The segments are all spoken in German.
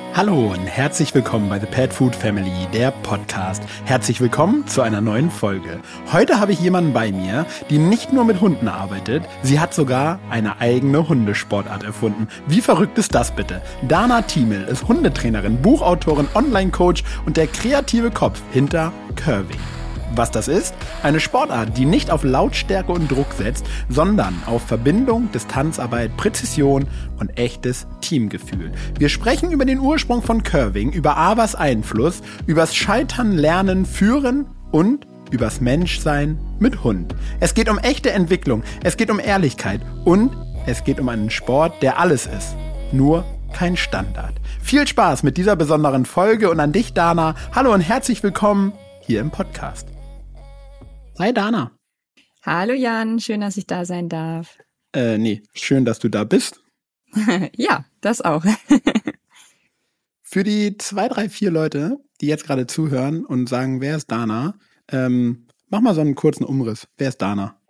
Hallo und herzlich willkommen bei The Pet Food Family, der Podcast. Herzlich willkommen zu einer neuen Folge. Heute habe ich jemanden bei mir, die nicht nur mit Hunden arbeitet, sie hat sogar eine eigene Hundesportart erfunden. Wie verrückt ist das bitte? Dana Thiemel ist Hundetrainerin, Buchautorin, Online-Coach und der kreative Kopf hinter Curving. Was das ist? Eine Sportart, die nicht auf Lautstärke und Druck setzt, sondern auf Verbindung, Distanzarbeit, Präzision und echtes Teamgefühl. Wir sprechen über den Ursprung von Curving, über AWAs Einfluss, übers Scheitern, Lernen, Führen und übers Menschsein mit Hund. Es geht um echte Entwicklung, es geht um Ehrlichkeit und es geht um einen Sport, der alles ist, nur kein Standard. Viel Spaß mit dieser besonderen Folge und an dich, Dana. Hallo und herzlich willkommen hier im Podcast. Hi Dana. Hallo Jan, schön, dass ich da sein darf. Schön, dass du da bist. Ja, das auch. Für die 2, 3, 4 Leute, die jetzt gerade zuhören und sagen, wer ist Dana, mach mal so einen kurzen Umriss. Wer ist Dana?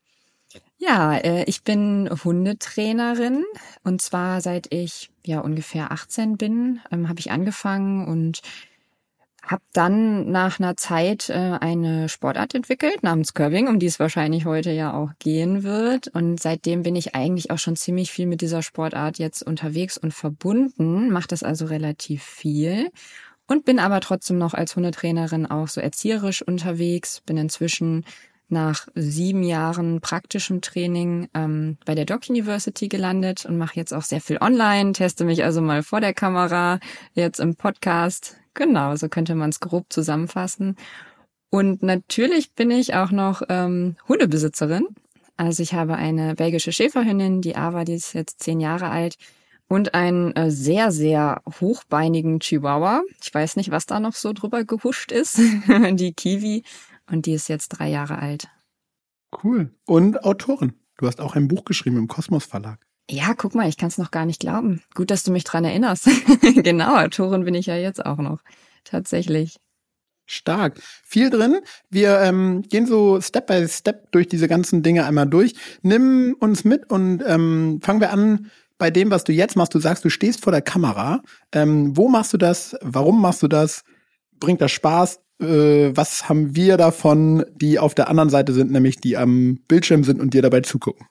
Ja, ich bin Hundetrainerin und zwar seit ich ungefähr 18 bin, habe ich angefangen und habe dann nach einer Zeit eine Sportart entwickelt namens Curving, um die es wahrscheinlich heute ja auch gehen wird. Und seitdem bin ich eigentlich auch schon ziemlich viel mit dieser Sportart jetzt unterwegs und verbunden, mache das also relativ viel und bin aber trotzdem noch als Hundetrainerin auch so erzieherisch unterwegs. Bin inzwischen nach 7 Jahren praktischem Training bei der Dog University gelandet und mache jetzt auch sehr viel online, teste mich also mal vor der Kamera, jetzt im Podcast. Genau, so könnte man es grob zusammenfassen. Und natürlich bin ich auch noch Hundebesitzerin. Also ich habe eine belgische Schäferhündin, die Ava, die ist jetzt 10 Jahre alt, und einen sehr, sehr hochbeinigen Chihuahua. Ich weiß nicht, was da noch so drüber gehuscht ist, die Kiwi. Und die ist jetzt 3 Jahre alt. Cool. Und Autorin. Du hast auch ein Buch geschrieben im Kosmos Verlag. Ja, guck mal, ich kann es noch gar nicht glauben. Gut, dass du mich dran erinnerst. Genau, Autorin bin ich ja jetzt auch noch. Tatsächlich. Stark. Viel drin. Wir gehen so Step by Step durch diese ganzen Dinge einmal durch. Nimm uns mit und fangen wir an bei dem, was du jetzt machst. Du sagst, du stehst vor der Kamera. Wo machst du das? Warum machst du das? Bringt das Spaß? Was haben wir davon, die auf der anderen Seite sind, nämlich die am Bildschirm sind und dir dabei zugucken?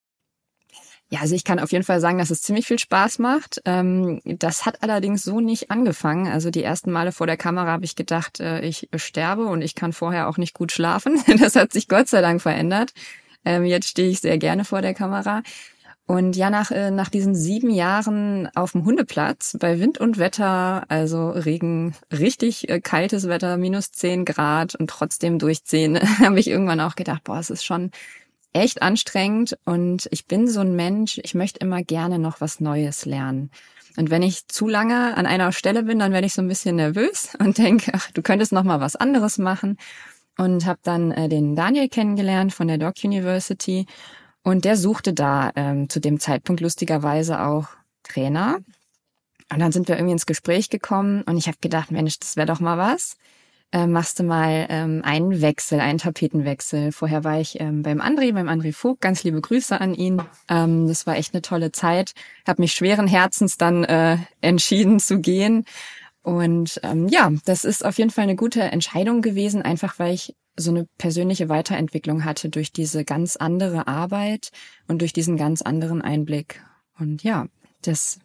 Ja, also ich kann auf jeden Fall sagen, dass es ziemlich viel Spaß macht. Das hat allerdings so nicht angefangen. Also die ersten Male vor der Kamera habe ich gedacht, ich sterbe und ich kann vorher auch nicht gut schlafen. Das hat sich Gott sei Dank verändert. Jetzt stehe ich sehr gerne vor der Kamera. Und ja, nach diesen 7 Jahren auf dem Hundeplatz bei Wind und Wetter, also Regen, richtig kaltes Wetter, -10 Grad und trotzdem durchziehen, habe ich irgendwann auch gedacht, es ist schon echt anstrengend und ich bin so ein Mensch, ich möchte immer gerne noch was Neues lernen. Und wenn ich zu lange an einer Stelle bin, dann werde ich so ein bisschen nervös und denke, du könntest noch mal was anderes machen. Und habe dann den Daniel kennengelernt von der Dog University und der suchte da zu dem Zeitpunkt lustigerweise auch Trainer. Und dann sind wir irgendwie ins Gespräch gekommen und ich habe gedacht, Mensch, das wäre doch mal was. Machst du mal einen Tapetenwechsel. Vorher war ich beim André Vogt, ganz liebe Grüße an ihn. Das war echt eine tolle Zeit. Habe mich schweren Herzens dann entschieden zu gehen. Und das ist auf jeden Fall eine gute Entscheidung gewesen, einfach weil ich so eine persönliche Weiterentwicklung hatte durch diese ganz andere Arbeit und durch diesen ganz anderen Einblick. Und ja, das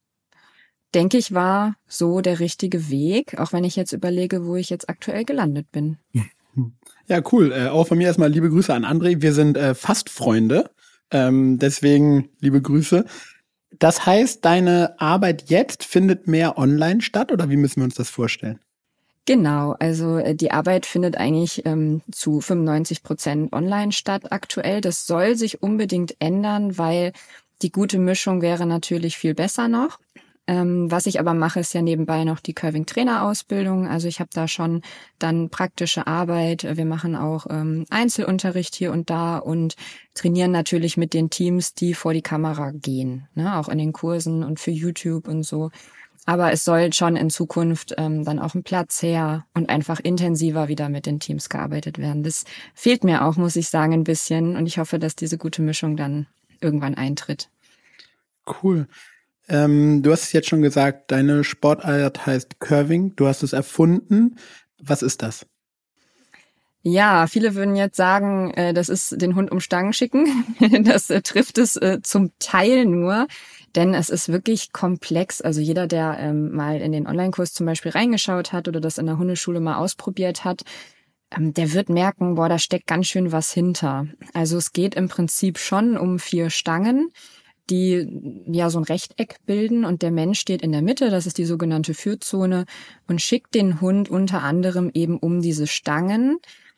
denke ich, war so der richtige Weg, auch wenn ich jetzt überlege, wo ich jetzt aktuell gelandet bin. Ja, cool. Auch von mir erstmal liebe Grüße an André. Wir sind fast Freunde, deswegen liebe Grüße. Das heißt, deine Arbeit jetzt findet mehr online statt oder wie müssen wir uns das vorstellen? Genau, also die Arbeit findet eigentlich zu 95% online statt aktuell. Das soll sich unbedingt ändern, weil die gute Mischung wäre natürlich viel besser noch. Was ich aber mache, ist ja nebenbei noch die Curving-Trainer-Ausbildung. Also ich habe da schon dann praktische Arbeit. Wir machen auch Einzelunterricht hier und da und trainieren natürlich mit den Teams, die vor die Kamera gehen, ne? Auch in den Kursen und für YouTube und so. Aber es soll schon in Zukunft dann auch ein Platz her und einfach intensiver wieder mit den Teams gearbeitet werden. Das fehlt mir auch, muss ich sagen, ein bisschen. Und ich hoffe, dass diese gute Mischung dann irgendwann eintritt. Cool. Du hast es jetzt schon gesagt, deine Sportart heißt Curving. Du hast es erfunden. Was ist das? Ja, viele würden jetzt sagen, das ist den Hund um Stangen schicken. Das trifft es zum Teil nur, denn es ist wirklich komplex. Also jeder, der mal in den Online-Kurs zum Beispiel reingeschaut hat oder das in der Hundeschule mal ausprobiert hat, der wird merken, boah, da steckt ganz schön was hinter. Also es geht im Prinzip schon um 4 Stangen, die ja so ein Rechteck bilden und der Mensch steht in der Mitte, das ist die sogenannte Führzone und schickt den Hund unter anderem eben um diese Stangen,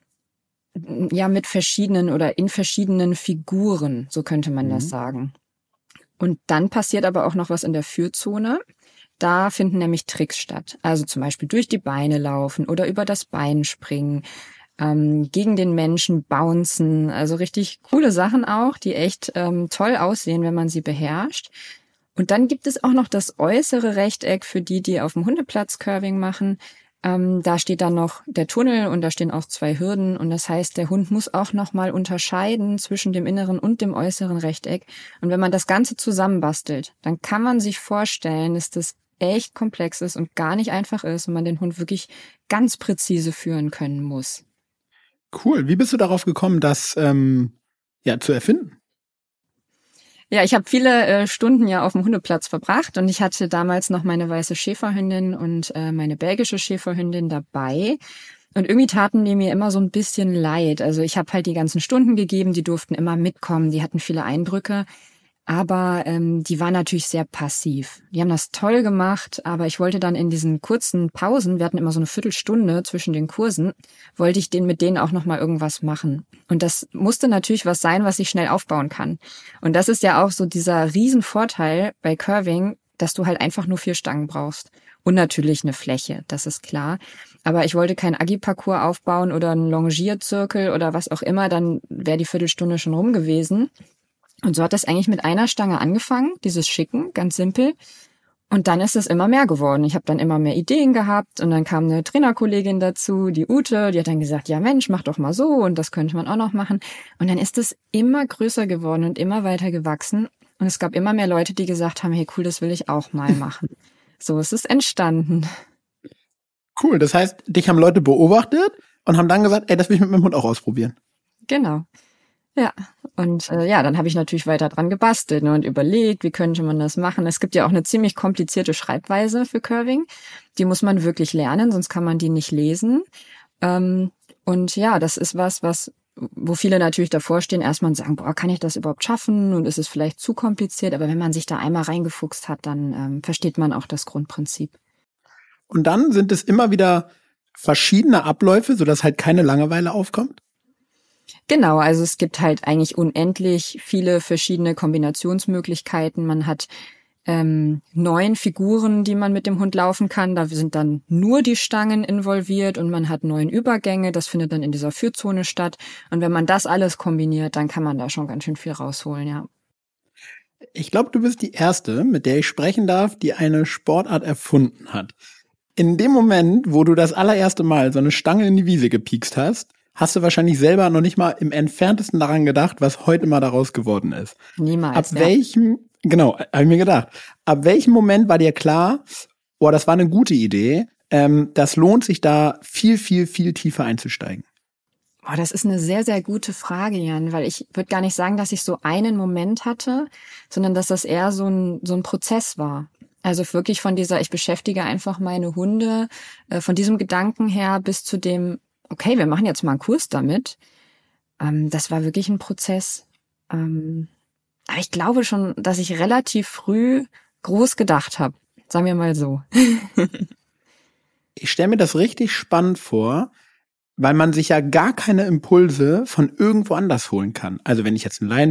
ja mit verschiedenen oder in verschiedenen Figuren, so könnte man das sagen. Und dann passiert aber auch noch was in der Führzone. Da finden nämlich Tricks statt. Also zum Beispiel durch die Beine laufen oder über das Bein springen, gegen den Menschen bouncen. Also richtig coole Sachen auch, die echt toll aussehen, wenn man sie beherrscht. Und dann gibt es auch noch das äußere Rechteck für die, die auf dem Hundeplatz Curving machen. Da steht dann noch der Tunnel und da stehen auch 2 Hürden. Und das heißt, der Hund muss auch nochmal unterscheiden zwischen dem inneren und dem äußeren Rechteck. Und wenn man das Ganze zusammenbastelt, dann kann man sich vorstellen, dass das echt komplex ist und gar nicht einfach ist und man den Hund wirklich ganz präzise führen können muss. Cool. Wie bist du darauf gekommen, das zu erfinden? Ja, ich habe viele Stunden ja auf dem Hundeplatz verbracht und ich hatte damals noch meine weiße Schäferhündin und meine belgische Schäferhündin dabei. Und irgendwie taten die mir immer so ein bisschen leid. Also ich habe halt die ganzen Stunden gegeben, die durften immer mitkommen, die hatten viele Eindrücke. Aber die waren natürlich sehr passiv. Die haben das toll gemacht, aber ich wollte dann in diesen kurzen Pausen, wir hatten immer so eine Viertelstunde zwischen den Kursen, wollte ich mit denen auch nochmal irgendwas machen. Und das musste natürlich was sein, was ich schnell aufbauen kann. Und das ist ja auch so dieser Riesenvorteil bei Curving, dass du halt einfach nur 4 Stangen brauchst. Und natürlich eine Fläche, das ist klar. Aber ich wollte kein Aggi-Parcours aufbauen oder einen Longierzirkel oder was auch immer, dann wäre die Viertelstunde schon rum gewesen. Und so hat das eigentlich mit einer Stange angefangen, dieses Schicken, ganz simpel. Und dann ist es immer mehr geworden. Ich habe dann immer mehr Ideen gehabt und dann kam eine Trainerkollegin dazu, die Ute, die hat dann gesagt, ja Mensch, mach doch mal so und das könnte man auch noch machen. Und dann ist es immer größer geworden und immer weiter gewachsen. Und es gab immer mehr Leute, die gesagt haben, hey cool, das will ich auch mal machen. So ist es entstanden. Cool, das heißt, dich haben Leute beobachtet und haben dann gesagt, ey, das will ich mit meinem Hund auch ausprobieren. Genau. Ja, und dann habe ich natürlich weiter dran gebastelt und überlegt, wie könnte man das machen. Es gibt ja auch eine ziemlich komplizierte Schreibweise für Curving. Die muss man wirklich lernen, sonst kann man die nicht lesen. Und ja, das ist wo viele natürlich davor stehen, erstmal sagen, boah, kann ich das überhaupt schaffen und ist es vielleicht zu kompliziert? Aber wenn man sich da einmal reingefuchst hat, dann versteht man auch das Grundprinzip. Und dann sind es immer wieder verschiedene Abläufe, sodass halt keine Langeweile aufkommt? Genau, also es gibt halt eigentlich unendlich viele verschiedene Kombinationsmöglichkeiten. Man hat 9 Figuren, die man mit dem Hund laufen kann. Da sind dann nur die Stangen involviert und man hat 9 Übergänge. Das findet dann in dieser Führzone statt. Und wenn man das alles kombiniert, dann kann man da schon ganz schön viel rausholen, ja. Ich glaube, du bist die Erste, mit der ich sprechen darf, die eine Sportart erfunden hat. In dem Moment, wo du das allererste Mal so eine Stange in die Wiese gepiekst hast du wahrscheinlich selber noch nicht mal im Entferntesten daran gedacht, was heute mal daraus geworden ist. Niemals. Genau, habe ich mir gedacht. Ab welchem Moment war dir klar, boah, das war eine gute Idee, das lohnt sich da viel, viel, viel tiefer einzusteigen? Boah, das ist eine sehr, sehr gute Frage, Jan, weil ich würde gar nicht sagen, dass ich so einen Moment hatte, sondern dass das eher so ein Prozess war. Also wirklich von dieser, ich beschäftige einfach meine Hunde, von diesem Gedanken her bis zu dem, okay, wir machen jetzt mal einen Kurs damit. Das war wirklich ein Prozess. Aber ich glaube schon, dass ich relativ früh groß gedacht habe. Sagen wir mal so. Ich stelle mir das richtig spannend vor, weil man sich ja gar keine Impulse von irgendwo anders holen kann. Also wenn ich jetzt eine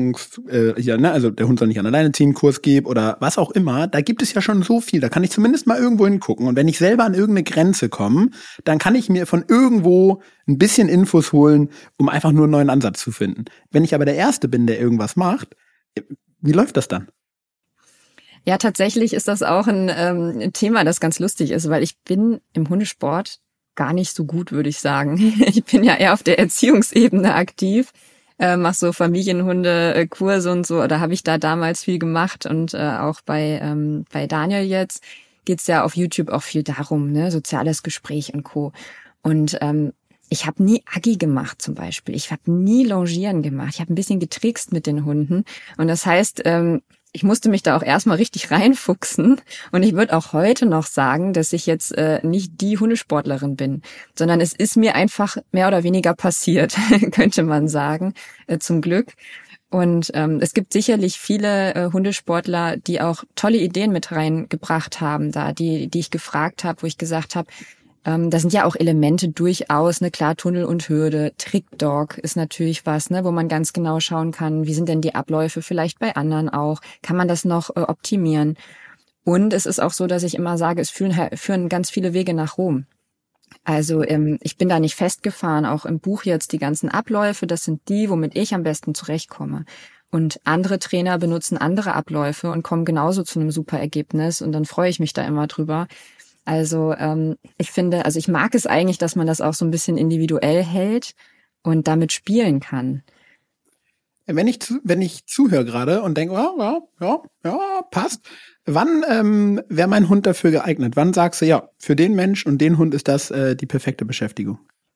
also der Hund soll nicht an alleine ziehen, Kurs gebe oder was auch immer, da gibt es ja schon so viel, da kann ich zumindest mal irgendwo hingucken. Und wenn ich selber an irgendeine Grenze komme, dann kann ich mir von irgendwo ein bisschen Infos holen, um einfach nur einen neuen Ansatz zu finden. Wenn ich aber der Erste bin, der irgendwas macht, wie läuft das dann? Ja, tatsächlich ist das auch ein Thema, das ganz lustig ist, weil ich bin im Hundesport gar nicht so gut, würde ich sagen. Ich bin ja eher auf der Erziehungsebene aktiv. Mach so Familienhunde-Kurse und so. Da habe ich da damals viel gemacht und auch bei Daniel jetzt geht's ja auf YouTube auch viel darum, ne, soziales Gespräch und Co. Und ich habe nie Aggi gemacht zum Beispiel. Ich habe nie Longieren gemacht. Ich habe ein bisschen getrickst mit den Hunden. Und das heißt, ich musste mich da auch erstmal richtig reinfuchsen. Und ich würde auch heute noch sagen, dass ich jetzt nicht die Hundesportlerin bin, sondern es ist mir einfach mehr oder weniger passiert, könnte man sagen, zum Glück. Und es gibt sicherlich viele Hundesportler, die auch tolle Ideen mit reingebracht haben, da die ich gefragt habe, wo ich gesagt habe, da sind ja auch Elemente durchaus, ne, klar, Tunnel und Hürde, Trickdog ist natürlich was, ne, wo man ganz genau schauen kann, wie sind denn die Abläufe vielleicht bei anderen auch, kann man das noch optimieren. Und es ist auch so, dass ich immer sage, es führen ganz viele Wege nach Rom. Also ich bin da nicht festgefahren, auch im Buch jetzt die ganzen Abläufe, das sind die, womit ich am besten zurechtkomme. Und andere Trainer benutzen andere Abläufe und kommen genauso zu einem super Ergebnis und dann freue ich mich da immer drüber. Also ich finde, also ich mag es eigentlich, dass man das auch so ein bisschen individuell hält und damit spielen kann. Wenn ich zuhöre gerade und denke, ja, passt. Wann wäre mein Hund dafür geeignet? Wann sagst du, ja, für den Mensch und den Hund ist das die perfekte Beschäftigung?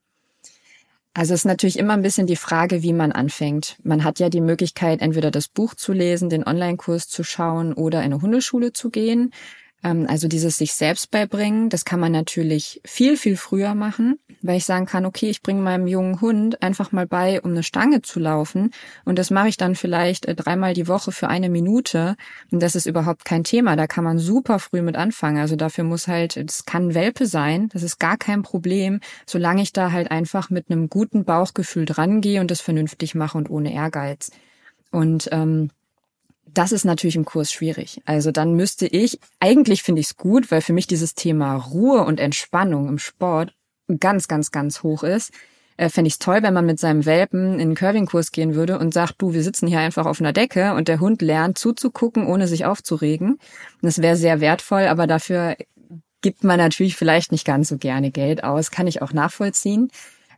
Also es ist natürlich immer ein bisschen die Frage, wie man anfängt. Man hat ja die Möglichkeit, entweder das Buch zu lesen, den Online-Kurs zu schauen oder in eine Hundeschule zu gehen. Also dieses sich selbst beibringen, das kann man natürlich viel, viel früher machen, weil ich sagen kann, okay, ich bringe meinem jungen Hund einfach mal bei, um eine Stange zu laufen und das mache ich dann vielleicht 3-mal die Woche für 1 Minute und das ist überhaupt kein Thema, da kann man super früh mit anfangen, also dafür muss halt, das kann ein Welpe sein, das ist gar kein Problem, solange ich da halt einfach mit einem guten Bauchgefühl dran gehe und das vernünftig mache und ohne Ehrgeiz. Und das ist natürlich im Kurs schwierig. Also dann müsste eigentlich finde ich es gut, weil für mich dieses Thema Ruhe und Entspannung im Sport ganz, ganz, ganz hoch ist. Fände ich es toll, wenn man mit seinem Welpen in einen Curving-Kurs gehen würde und sagt, du, wir sitzen hier einfach auf einer Decke und der Hund lernt zuzugucken, ohne sich aufzuregen. Das wäre sehr wertvoll, aber dafür gibt man natürlich vielleicht nicht ganz so gerne Geld aus. Kann ich auch nachvollziehen.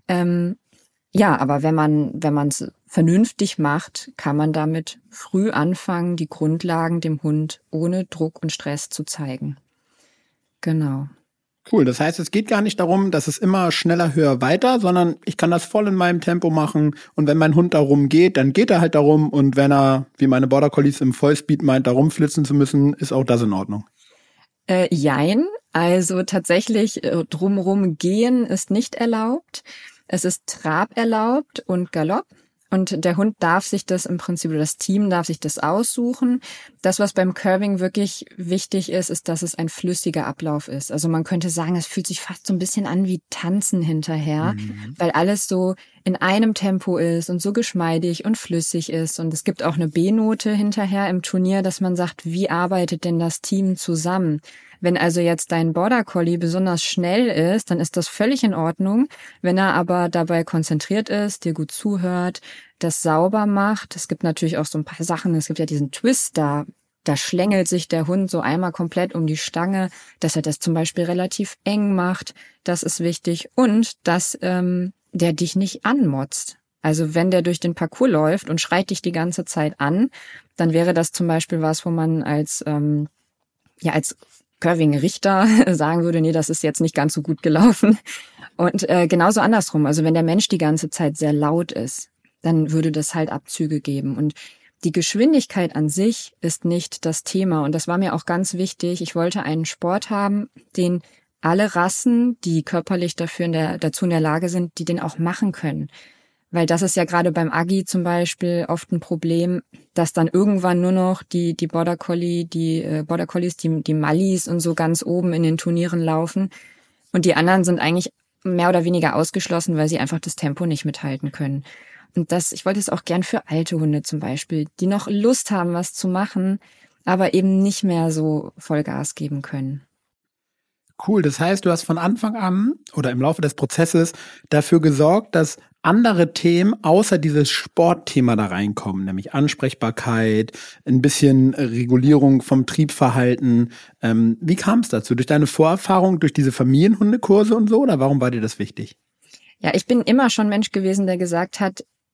Ja, aber wenn man es vernünftig macht, kann man damit früh anfangen, die Grundlagen dem Hund ohne Druck und Stress zu zeigen. Genau. Cool, das heißt, es geht gar nicht darum, dass es immer schneller, höher, weiter, sondern ich kann das voll in meinem Tempo machen und wenn mein Hund darum geht, dann geht er halt darum und wenn er, wie meine Border Collies im Vollspeed meint, darum flitzen zu müssen, ist auch das in Ordnung. Jein, also tatsächlich drumrum gehen ist nicht erlaubt. Es ist Trab erlaubt und Galopp. Und der Hund darf sich das im Prinzip, oder das Team darf sich das aussuchen. Das, was beim Curving wirklich wichtig ist, ist, dass es ein flüssiger Ablauf ist. Also man könnte sagen, es fühlt sich fast so ein bisschen an wie Tanzen hinterher, weil alles so in einem Tempo ist und so geschmeidig und flüssig ist. Und es gibt auch eine B-Note hinterher im Turnier, dass man sagt, wie arbeitet denn das Team zusammen? Wenn also jetzt dein Border Collie besonders schnell ist, dann ist das völlig in Ordnung. Wenn er aber dabei konzentriert ist, dir gut zuhört, das sauber macht. Es gibt natürlich auch so ein paar Sachen. Es gibt ja diesen Twist da. Da schlängelt sich der Hund so einmal komplett um die Stange, dass er das zum Beispiel relativ eng macht. Das ist wichtig. Und dass der dich nicht anmotzt. Also wenn der durch den Parcours läuft und schreit dich die ganze Zeit an, dann wäre das zum Beispiel was, wo man als Curving-Richter sagen würde, nee, das ist jetzt nicht ganz so gut gelaufen. Und genauso andersrum. Also wenn der Mensch die ganze Zeit sehr laut ist, dann würde das halt Abzüge geben. Und die Geschwindigkeit an sich ist nicht das Thema. Und das war mir auch ganz wichtig. Ich wollte einen Sport haben, den alle Rassen, die körperlich dazu in der Lage sind, die den auch machen können. Weil das ist ja gerade beim Aggi zum Beispiel oft ein Problem, dass dann irgendwann nur noch die Border Collies, die Mallis und so ganz oben in den Turnieren laufen. Und die anderen sind eigentlich mehr oder weniger ausgeschlossen, weil sie einfach das Tempo nicht mithalten können. Und ich wollte es auch gern für alte Hunde zum Beispiel, die noch Lust haben, was zu machen, aber eben nicht mehr so Vollgas geben können. Cool, das heißt, du hast von Anfang an oder im Laufe des Prozesses dafür gesorgt, dass andere Themen außer dieses Sportthema da reinkommen, nämlich Ansprechbarkeit, ein bisschen Regulierung vom Triebverhalten. Wie kam es dazu? Durch deine Vorerfahrung, durch diese Familienhundekurse und so, oder warum war dir das wichtig? Ja, ich bin immer schon Mensch gewesen, der gesagt hat,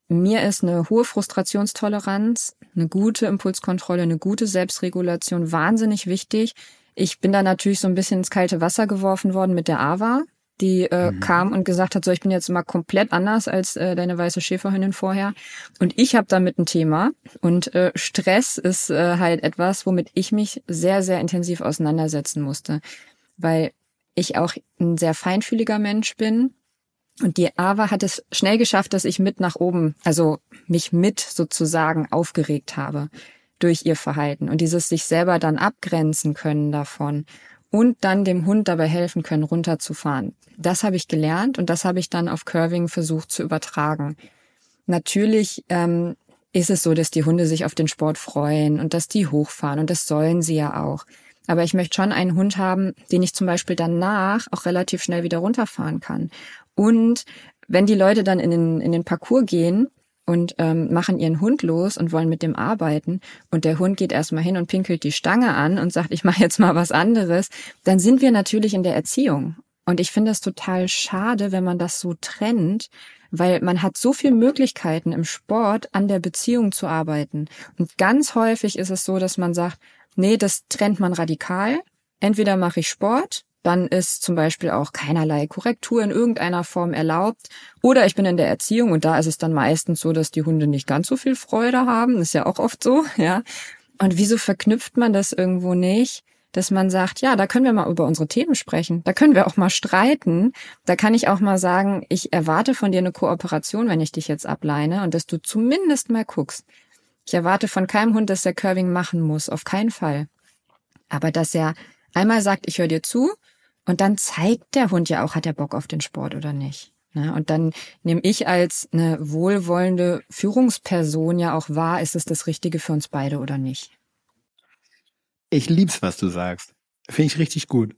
mir ist eine hohe Frustrationstoleranz, eine gute Impulskontrolle, eine gute Selbstregulation wahnsinnig wichtig. Ich bin da natürlich so ein bisschen ins kalte Wasser geworfen worden mit der Ava, die kam und gesagt hat, so, ich bin jetzt mal komplett anders als deine weiße Schäferhündin vorher. Und ich habe damit ein Thema. Und Stress ist halt etwas, womit ich mich sehr, sehr intensiv auseinandersetzen musste. Weil ich auch ein sehr feinfühliger Mensch bin. Und die Ava hat es schnell geschafft, dass ich mit nach oben, also mich mit sozusagen aufgeregt habe durch ihr Verhalten. Und dieses sich selber dann abgrenzen können davon und dann dem Hund dabei helfen können, runterzufahren. Das habe ich gelernt und das habe ich dann auf Curving versucht zu übertragen. Natürlich ist es so, dass die Hunde sich auf den Sport freuen und dass die hochfahren und das sollen sie ja auch. Aber ich möchte schon einen Hund haben, den ich zum Beispiel danach auch relativ schnell wieder runterfahren kann. Und wenn die Leute dann in den Parcours gehen und machen ihren Hund los und wollen mit dem arbeiten und der Hund geht erstmal hin und pinkelt die Stange an und sagt, ich mache jetzt mal was anderes, dann sind wir natürlich in der Erziehung. Und ich finde es total schade, wenn man das so trennt, weil man hat so viele Möglichkeiten im Sport an der Beziehung zu arbeiten. Und ganz häufig ist es so, dass man sagt, nee, das trennt man radikal. Entweder mache ich Sport, dann ist zum Beispiel auch keinerlei Korrektur in irgendeiner Form erlaubt. Oder ich bin in der Erziehung und da ist es dann meistens so, dass die Hunde nicht ganz so viel Freude haben. Das ist ja auch oft so, ja. Und wieso verknüpft man das irgendwo nicht, dass man sagt, ja, da können wir mal über unsere Themen sprechen. Da können wir auch mal streiten. Da kann ich auch mal sagen, ich erwarte von dir eine Kooperation, wenn ich dich jetzt ableine und dass du zumindest mal guckst. Ich erwarte von keinem Hund, dass er Curving machen muss. Auf keinen Fall. Aber dass er einmal sagt, ich höre dir zu, und dann zeigt der Hund ja auch, hat er Bock auf den Sport oder nicht. Und dann nehme ich als eine wohlwollende Führungsperson ja auch wahr, ist es das Richtige für uns beide oder nicht. Ich lieb's, was du sagst. Finde ich richtig gut.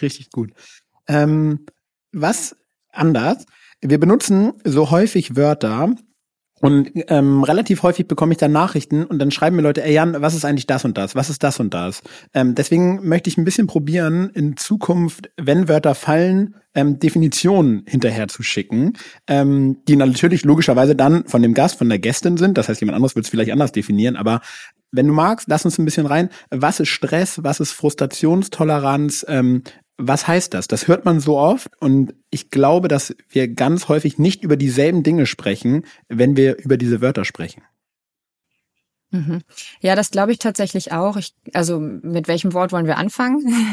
Was anders? Wir benutzen so häufig Wörter, und relativ häufig bekomme ich dann Nachrichten und dann schreiben mir Leute, ey Jan, was ist eigentlich das und das? Was ist das und das? Deswegen möchte ich ein bisschen probieren, in Zukunft, wenn Wörter fallen, Definitionen hinterher zu schicken, die natürlich logischerweise dann von dem Gast, von der Gästin sind. Das heißt, jemand anderes wird es vielleicht anders definieren, aber wenn du magst, lass uns ein bisschen rein. Was ist Stress? Was ist Frustrationstoleranz? Was heißt das? Das hört man so oft und ich glaube, dass wir ganz häufig nicht über dieselben Dinge sprechen, wenn wir über diese Wörter sprechen. Mhm. Ja, das glaube ich tatsächlich auch. Also mit welchem Wort wollen wir anfangen?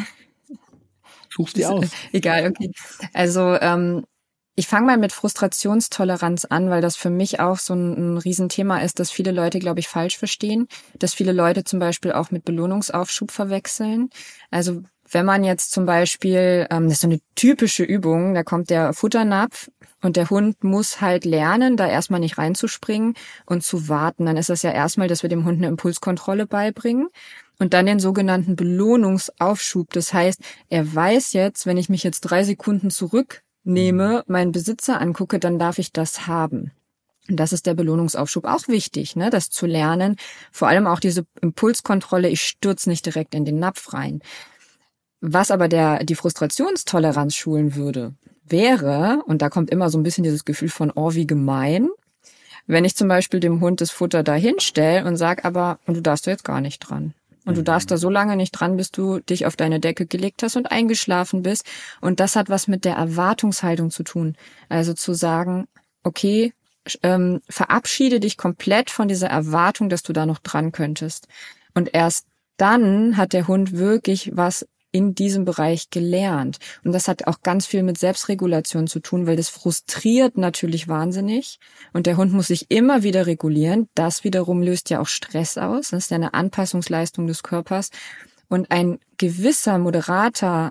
Such's dir aus. Egal, okay. Also ich fange mal mit Frustrationstoleranz an, weil das für mich auch so ein Riesenthema ist, dass viele Leute, glaube ich, falsch verstehen, dass viele Leute zum Beispiel auch mit Belohnungsaufschub verwechseln. Also wenn man jetzt zum Beispiel, das ist so eine typische Übung, da kommt der Futternapf und der Hund muss halt lernen, da erstmal nicht reinzuspringen und zu warten. Dann ist das ja erstmal, dass wir dem Hund eine Impulskontrolle beibringen und dann den sogenannten Belohnungsaufschub. Das heißt, er weiß jetzt, wenn ich mich jetzt 3 Sekunden zurücknehme, meinen Besitzer angucke, dann darf ich das haben. Und das ist der Belohnungsaufschub auch wichtig, ne, das zu lernen. Vor allem auch diese Impulskontrolle, ich stürze nicht direkt in den Napf rein. Was aber die Frustrationstoleranz schulen würde, wäre, und da kommt immer so ein bisschen dieses Gefühl von, oh, wie gemein, wenn ich zum Beispiel dem Hund das Futter da hinstelle und sag aber, und du darfst da jetzt gar nicht dran. Und du darfst da so lange nicht dran, bis du dich auf deine Decke gelegt hast und eingeschlafen bist. Und das hat was mit der Erwartungshaltung zu tun. Also zu sagen, okay, verabschiede dich komplett von dieser Erwartung, dass du da noch dran könntest. Und erst dann hat der Hund wirklich was in diesem Bereich gelernt. Und das hat auch ganz viel mit Selbstregulation zu tun, weil das frustriert natürlich wahnsinnig. Und der Hund muss sich immer wieder regulieren. Das wiederum löst ja auch Stress aus. Das ist ja eine Anpassungsleistung des Körpers. Und ein gewisser, moderater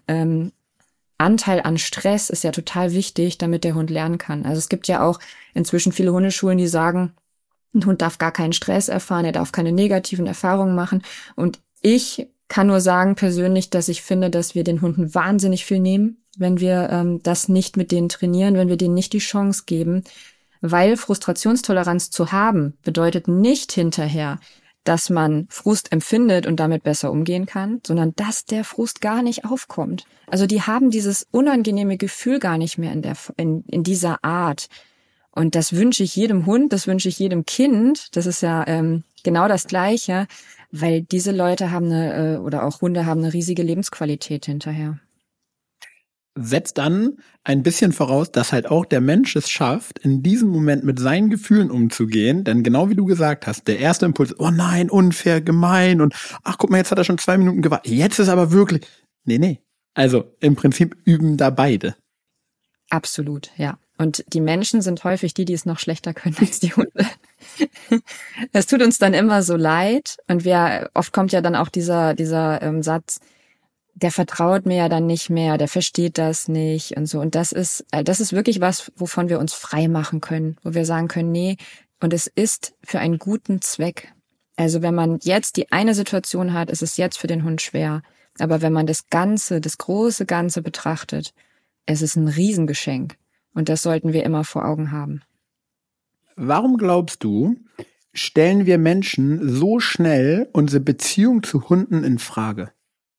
Anteil an Stress ist ja total wichtig, damit der Hund lernen kann. Also es gibt ja auch inzwischen viele Hundeschulen, die sagen, ein Hund darf gar keinen Stress erfahren, er darf keine negativen Erfahrungen machen. Und ich kann nur sagen persönlich, dass ich finde, dass wir den Hunden wahnsinnig viel nehmen, wenn wir das nicht mit denen trainieren, wenn wir denen nicht die Chance geben. Weil Frustrationstoleranz zu haben, bedeutet nicht hinterher, dass man Frust empfindet und damit besser umgehen kann, sondern dass der Frust gar nicht aufkommt. Also die haben dieses unangenehme Gefühl gar nicht mehr in dieser Art. Und das wünsche ich jedem Hund, das wünsche ich jedem Kind. Das ist ja genau das Gleiche, weil diese Leute haben oder auch Hunde haben eine riesige Lebensqualität hinterher. Setzt dann ein bisschen voraus, dass halt auch der Mensch es schafft, in diesem Moment mit seinen Gefühlen umzugehen. Denn genau wie du gesagt hast, der erste Impuls, oh nein, unfair, gemein und ach guck mal, jetzt hat er schon 2 Minuten gewartet. Jetzt ist aber wirklich, nee. Also im Prinzip üben da beide. Absolut, ja. Und die Menschen sind häufig die es noch schlechter können als die Hunde. Es tut uns dann immer so leid und oft kommt ja dann auch dieser Satz, der vertraut mir ja dann nicht mehr, der versteht das nicht und so. Und das ist wirklich was, wovon wir uns frei machen können, wo wir sagen können, nee, und es ist für einen guten Zweck. Also wenn man jetzt die eine Situation hat, ist es jetzt für den Hund schwer. Aber wenn man das große Ganze betrachtet, es ist ein Riesengeschenk. Und das sollten wir immer vor Augen haben. Warum glaubst du, stellen wir Menschen so schnell unsere Beziehung zu Hunden in Frage?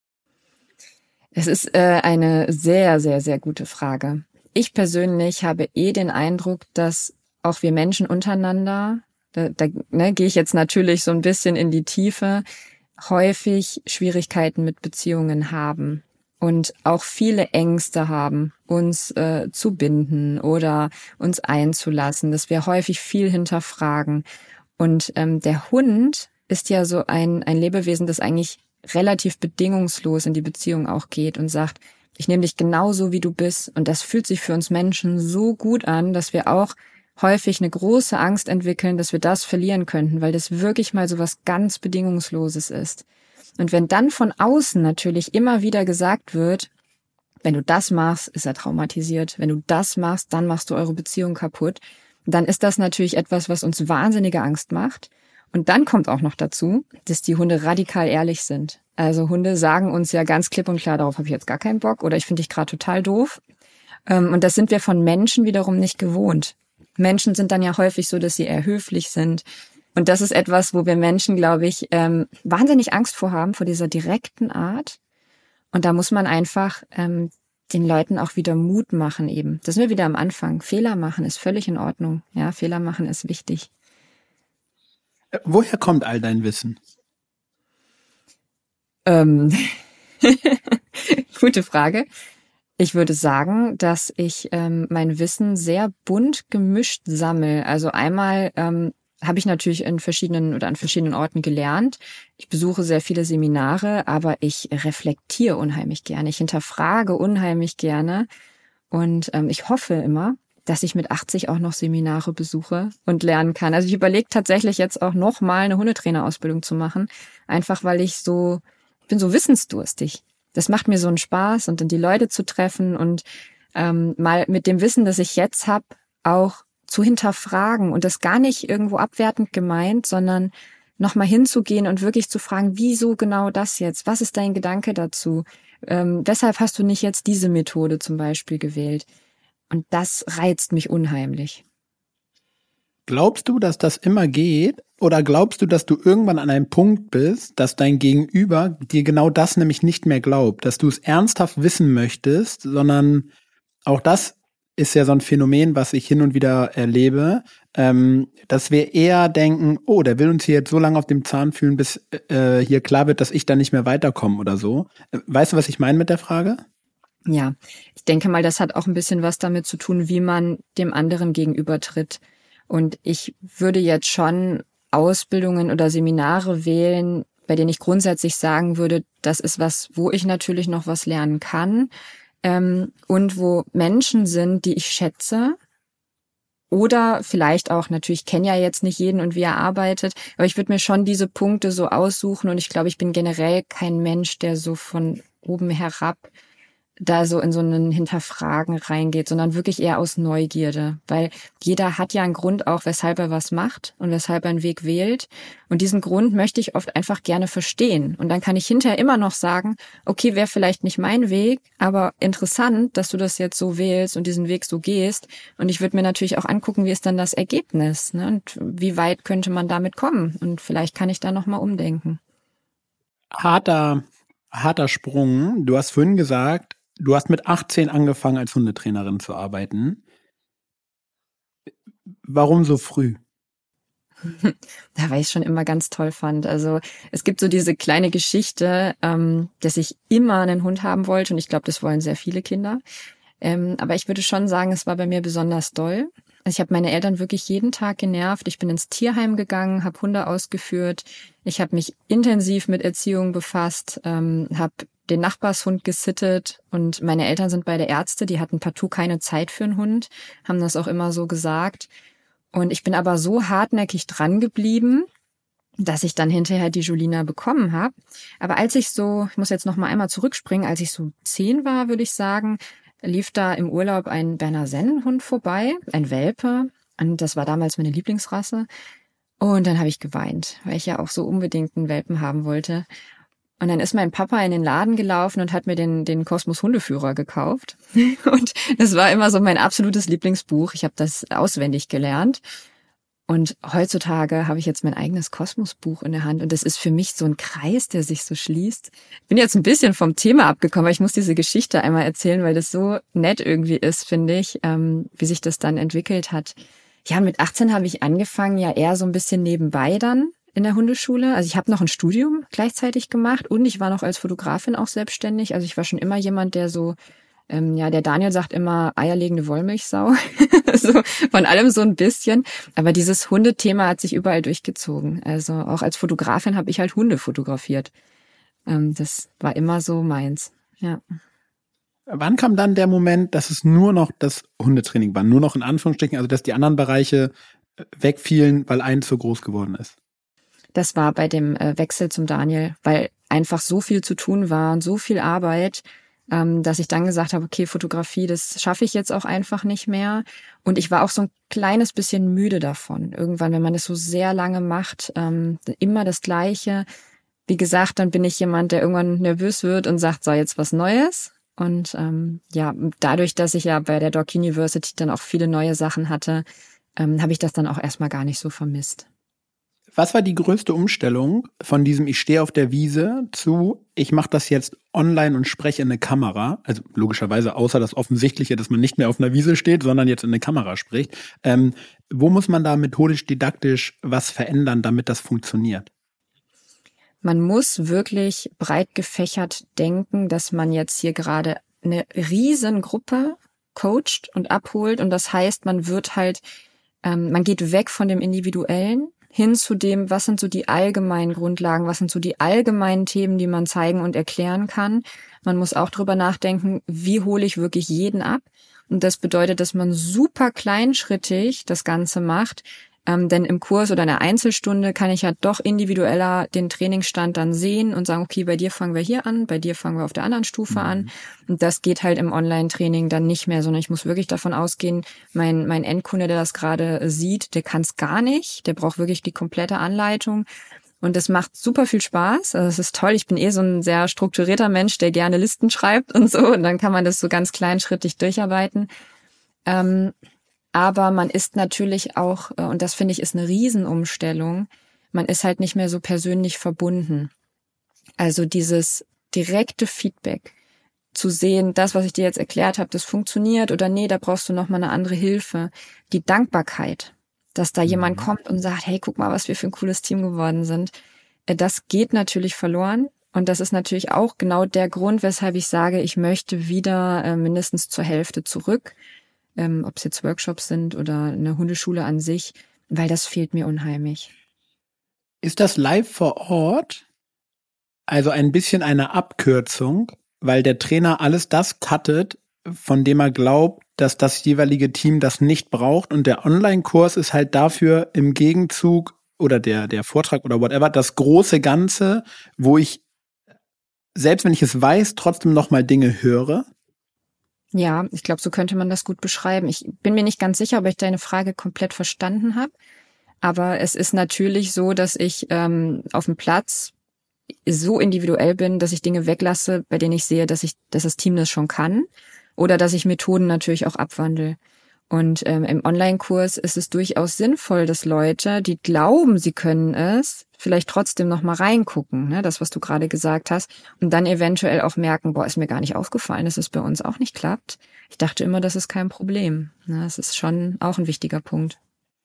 Es ist eine sehr, sehr, sehr gute Frage. Ich persönlich habe den Eindruck, dass auch wir Menschen untereinander, gehe ich jetzt natürlich so ein bisschen in die Tiefe, häufig Schwierigkeiten mit Beziehungen haben und auch viele Ängste haben, uns zu binden oder uns einzulassen, dass wir häufig viel hinterfragen. Und der Hund ist ja so ein Lebewesen, das eigentlich relativ bedingungslos in die Beziehung auch geht und sagt, ich nehme dich genauso, wie du bist. Und das fühlt sich für uns Menschen so gut an, dass wir auch häufig eine große Angst entwickeln, dass wir das verlieren könnten, weil das wirklich mal so was ganz Bedingungsloses ist. Und wenn dann von außen natürlich immer wieder gesagt wird, wenn du das machst, ist er traumatisiert. Wenn du das machst, dann machst du eure Beziehung kaputt. Dann ist das natürlich etwas, was uns wahnsinnige Angst macht. Und dann kommt auch noch dazu, dass die Hunde radikal ehrlich sind. Also Hunde sagen uns ja ganz klipp und klar, darauf habe ich jetzt gar keinen Bock oder ich finde dich gerade total doof. Und das sind wir von Menschen wiederum nicht gewohnt. Menschen sind dann ja häufig so, dass sie eher höflich sind. Und das ist etwas, wo wir Menschen, glaube ich, wahnsinnig Angst vor haben, vor dieser direkten Art. Und da muss man einfach den Leuten auch wieder Mut machen eben. Das sind wir wieder am Anfang. Fehler machen ist völlig in Ordnung. Ja, Fehler machen ist wichtig. Woher kommt all dein Wissen? Gute Frage. Ich würde sagen, dass ich mein Wissen sehr bunt gemischt sammle. Also einmal habe ich natürlich an verschiedenen Orten gelernt. Ich besuche sehr viele Seminare, aber ich reflektiere unheimlich gerne. Ich hinterfrage unheimlich gerne. Und ich hoffe immer, dass ich mit 80 auch noch Seminare besuche und lernen kann. Also ich überlege tatsächlich jetzt auch noch mal eine Hundetrainerausbildung zu machen, einfach weil ich bin so wissensdurstig. Das macht mir so einen Spaß und dann die Leute zu treffen und mal mit dem Wissen, das ich jetzt habe, auch zu hinterfragen und das gar nicht irgendwo abwertend gemeint, sondern noch mal hinzugehen und wirklich zu fragen, wieso genau das jetzt? Was ist dein Gedanke dazu? Weshalb hast du nicht jetzt diese Methode zum Beispiel gewählt? Und das reizt mich unheimlich. Glaubst du, dass das immer geht? Oder glaubst du, dass du irgendwann an einem Punkt bist, dass dein Gegenüber dir genau das nämlich nicht mehr glaubt? Dass du es ernsthaft wissen möchtest, sondern auch das ist ja so ein Phänomen, was ich hin und wieder erlebe, dass wir eher denken, oh, der will uns hier jetzt so lange auf dem Zahn fühlen, bis hier klar wird, dass ich da nicht mehr weiterkomme oder so. Weißt du, was ich meine mit der Frage? Ja, ich denke mal, das hat auch ein bisschen was damit zu tun, wie man dem anderen gegenübertritt. Und ich würde jetzt schon Ausbildungen oder Seminare wählen, bei denen ich grundsätzlich sagen würde, das ist was, wo ich natürlich noch was lernen kann, und wo Menschen sind, die ich schätze. Oder vielleicht auch, natürlich kenne ja jetzt nicht jeden und wie er arbeitet, aber ich würde mir schon diese Punkte so aussuchen und ich glaube, ich bin generell kein Mensch, der so von oben herab da so in so einen Hinterfragen reingeht, sondern wirklich eher aus Neugierde, weil jeder hat ja einen Grund auch, weshalb er was macht und weshalb er einen Weg wählt und diesen Grund möchte ich oft einfach gerne verstehen und dann kann ich hinterher immer noch sagen, okay, wäre vielleicht nicht mein Weg, aber interessant, dass du das jetzt so wählst und diesen Weg so gehst und ich würde mir natürlich auch angucken, wie ist dann das Ergebnis, ne? Und wie weit könnte man damit kommen und vielleicht kann ich da nochmal umdenken. Harter Sprung. Du hast vorhin gesagt, du hast mit 18 angefangen, als Hundetrainerin zu arbeiten. warum so früh? Ja, weil ich es schon immer ganz toll fand. Also es gibt so diese kleine Geschichte, dass ich immer einen Hund haben wollte und ich glaube, das wollen sehr viele Kinder. Aber ich würde schon sagen, es war bei mir besonders doll. Also ich habe meine Eltern wirklich jeden Tag genervt. Ich bin ins Tierheim gegangen, habe Hunde ausgeführt. Ich habe mich intensiv mit Erziehung befasst, habe den Nachbarshund gesittet und meine Eltern sind beide Ärzte, die hatten partout keine Zeit für einen Hund, haben das auch immer so gesagt. Und ich bin aber so hartnäckig dran geblieben, dass ich dann hinterher die Julina bekommen habe. Aber ich muss jetzt noch mal einmal zurückspringen, als ich so 10 war, würde ich sagen, lief da im Urlaub ein Berner Sennenhund vorbei, ein Welpe. Und das war damals meine Lieblingsrasse. Und dann habe ich geweint, weil ich ja auch so unbedingt einen Welpen haben wollte. Und dann ist mein Papa in den Laden gelaufen und hat mir den Kosmos Hundeführer gekauft. Und das war immer so mein absolutes Lieblingsbuch. Ich habe das auswendig gelernt. Und heutzutage habe ich jetzt mein eigenes Kosmos-Buch in der Hand. Und das ist für mich so ein Kreis, der sich so schließt. Ich bin jetzt ein bisschen vom Thema abgekommen, aber ich muss diese Geschichte einmal erzählen, weil das so nett irgendwie ist, finde ich, wie sich das dann entwickelt hat. Ja, mit 18 habe ich angefangen, ja eher so ein bisschen nebenbei dann in der Hundeschule. Also ich habe noch ein Studium gleichzeitig gemacht und ich war noch als Fotografin auch selbstständig. Also ich war schon immer jemand, der so, der Daniel sagt immer eierlegende Wollmilchsau. So von allem so ein bisschen. Aber dieses Hundethema hat sich überall durchgezogen. Also auch als Fotografin habe ich halt Hunde fotografiert. Das war immer so meins, ja. Wann kam dann der Moment, dass es nur noch das Hundetraining war? Nur noch in Anführungsstrichen, also dass die anderen Bereiche wegfielen, weil eins so groß geworden ist? Das war bei dem Wechsel zum Daniel, weil einfach so viel zu tun war und so viel Arbeit, dass ich dann gesagt habe, okay, Fotografie, das schaffe ich jetzt auch einfach nicht mehr. Und ich war auch so ein kleines bisschen müde davon. Irgendwann, wenn man das so sehr lange macht, immer das Gleiche. Wie gesagt, dann bin ich jemand, der irgendwann nervös wird und sagt, so, jetzt was Neues. Und dadurch, dass ich ja bei der Dog University dann auch viele neue Sachen hatte, habe ich das dann auch erstmal gar nicht so vermisst. Was war die größte Umstellung von diesem ich stehe auf der Wiese zu ich mache das jetzt online und spreche in eine Kamera? Also logischerweise außer das Offensichtliche, dass man nicht mehr auf einer Wiese steht, sondern jetzt in eine Kamera spricht. Wo muss man da methodisch-didaktisch was verändern, damit das funktioniert? Man muss wirklich breit gefächert denken, dass man jetzt hier gerade eine Riesengruppe coacht und abholt. Und das heißt, man geht weg von dem Individuellen hin zu dem, was sind so die allgemeinen Grundlagen, was sind so die allgemeinen Themen, die man zeigen und erklären kann. Man muss auch drüber nachdenken, wie hole ich wirklich jeden ab. Und das bedeutet, dass man super kleinschrittig das Ganze macht. Denn im Kurs oder in der Einzelstunde kann ich ja doch individueller den Trainingsstand dann sehen und sagen, okay, bei dir fangen wir hier an, bei dir fangen wir auf der anderen Stufe an. Und das geht halt im Online-Training dann nicht mehr, sondern ich muss wirklich davon ausgehen, mein Endkunde, der das gerade sieht, der kann es gar nicht. Der braucht wirklich die komplette Anleitung. Und das macht super viel Spaß. Also es ist toll. Ich bin so ein sehr strukturierter Mensch, der gerne Listen schreibt und so. Und dann kann man das so ganz kleinschrittig durcharbeiten. Aber man ist natürlich auch, und das finde ich ist eine Riesenumstellung, man ist halt nicht mehr so persönlich verbunden. Also dieses direkte Feedback, zu sehen, das, was ich dir jetzt erklärt habe, das funktioniert oder nee, da brauchst du nochmal eine andere Hilfe. Die Dankbarkeit, dass da jemand kommt und sagt, hey, guck mal, was wir für ein cooles Team geworden sind. Das geht natürlich verloren. Und das ist natürlich auch genau der Grund, weshalb ich sage, ich möchte wieder mindestens zur Hälfte zurück. Ob es jetzt Workshops sind oder eine Hundeschule an sich, weil das fehlt mir unheimlich. Ist das live vor Ort also ein bisschen eine Abkürzung, weil der Trainer alles das cuttet, von dem er glaubt, dass das jeweilige Team das nicht braucht und der Online-Kurs ist halt dafür im Gegenzug oder der Vortrag oder whatever, das große Ganze, wo ich, selbst wenn ich es weiß, trotzdem nochmal Dinge höre? Ja, ich glaube, so könnte man das gut beschreiben. Ich bin mir nicht ganz sicher, ob ich deine Frage komplett verstanden habe. Aber es ist natürlich so, dass ich auf dem Platz so individuell bin, dass ich Dinge weglasse, bei denen ich sehe, dass das Team das schon kann. Oder dass ich Methoden natürlich auch abwandle. Und im Online-Kurs ist es durchaus sinnvoll, dass Leute, die glauben, sie können es, vielleicht trotzdem noch mal reingucken, ne, das, was du gerade gesagt hast, und dann eventuell auch merken, ist mir gar nicht aufgefallen, dass es bei uns auch nicht klappt. Ich dachte immer, das ist kein Problem. Ne, das ist schon auch ein wichtiger Punkt.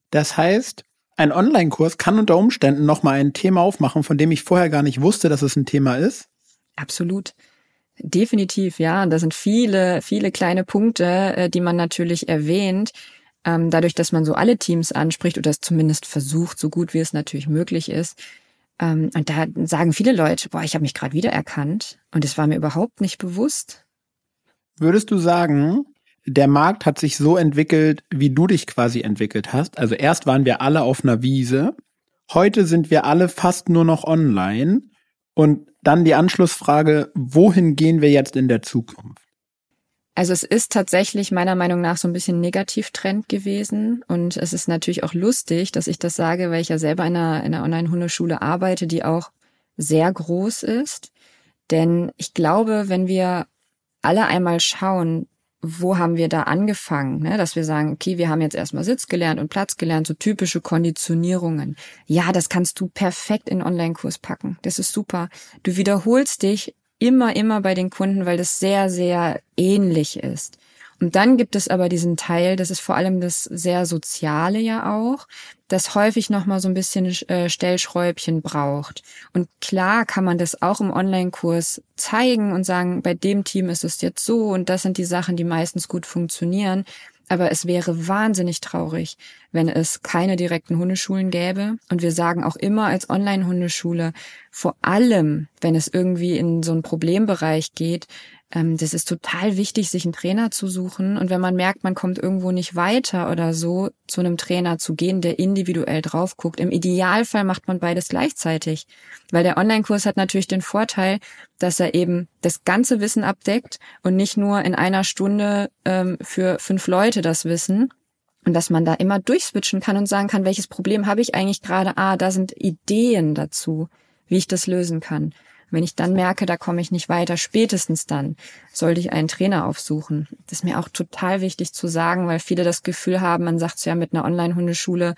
Das heißt, ein Online-Kurs kann unter Umständen nochmal ein Thema aufmachen, von dem ich vorher gar nicht wusste, dass es ein Thema ist. Absolut. Definitiv, ja. Und da sind viele, viele kleine Punkte, die man natürlich erwähnt. Dadurch, dass man so alle Teams anspricht oder es zumindest versucht, so gut wie es natürlich möglich ist. Und da sagen viele Leute, boah, ich habe mich gerade wiedererkannt und es war mir überhaupt nicht bewusst. Würdest du sagen, der Markt hat sich so entwickelt, wie du dich quasi entwickelt hast? Also erst waren wir alle auf einer Wiese, heute sind wir alle fast nur noch online und dann die Anschlussfrage, wohin gehen wir jetzt in der Zukunft? Also es ist tatsächlich meiner Meinung nach so ein bisschen Negativtrend gewesen und es ist natürlich auch lustig, dass ich das sage, weil ich ja selber in einer Online-Hundeschule arbeite, die auch sehr groß ist. Denn ich glaube, wenn wir alle einmal schauen, wo haben wir da angefangen, ne? Dass wir sagen, okay, wir haben jetzt erstmal Sitz gelernt und Platz gelernt, so typische Konditionierungen. Ja, das kannst du perfekt in einen Online-Kurs packen. Das ist super. Du wiederholst dich immer bei den Kunden, weil das sehr, sehr ähnlich ist. Und dann gibt es aber diesen Teil, das ist vor allem das sehr Soziale ja auch, das häufig nochmal so ein bisschen Stellschräubchen braucht. Und klar kann man das auch im Online-Kurs zeigen und sagen, bei dem Team ist es jetzt so und das sind die Sachen, die meistens gut funktionieren. Aber es wäre wahnsinnig traurig, wenn es keine direkten Hundeschulen gäbe. Und wir sagen auch immer als Online-Hundeschule, vor allem, wenn es irgendwie in so einen Problembereich geht, das ist total wichtig, sich einen Trainer zu suchen. Und wenn man merkt, man kommt irgendwo nicht weiter oder so, zu einem Trainer zu gehen, der individuell drauf guckt. Im Idealfall macht man beides gleichzeitig. Weil der Online-Kurs hat natürlich den Vorteil, dass er eben das ganze Wissen abdeckt und nicht nur in einer Stunde für 5 Leute das Wissen. Und dass man da immer durchswitchen kann und sagen kann, welches Problem habe ich eigentlich gerade? Da sind Ideen dazu, wie ich das lösen kann. Wenn ich dann merke, da komme ich nicht weiter, spätestens dann sollte ich einen Trainer aufsuchen. Das ist mir auch total wichtig zu sagen, weil viele das Gefühl haben, man sagt ja mit einer Online-Hundeschule,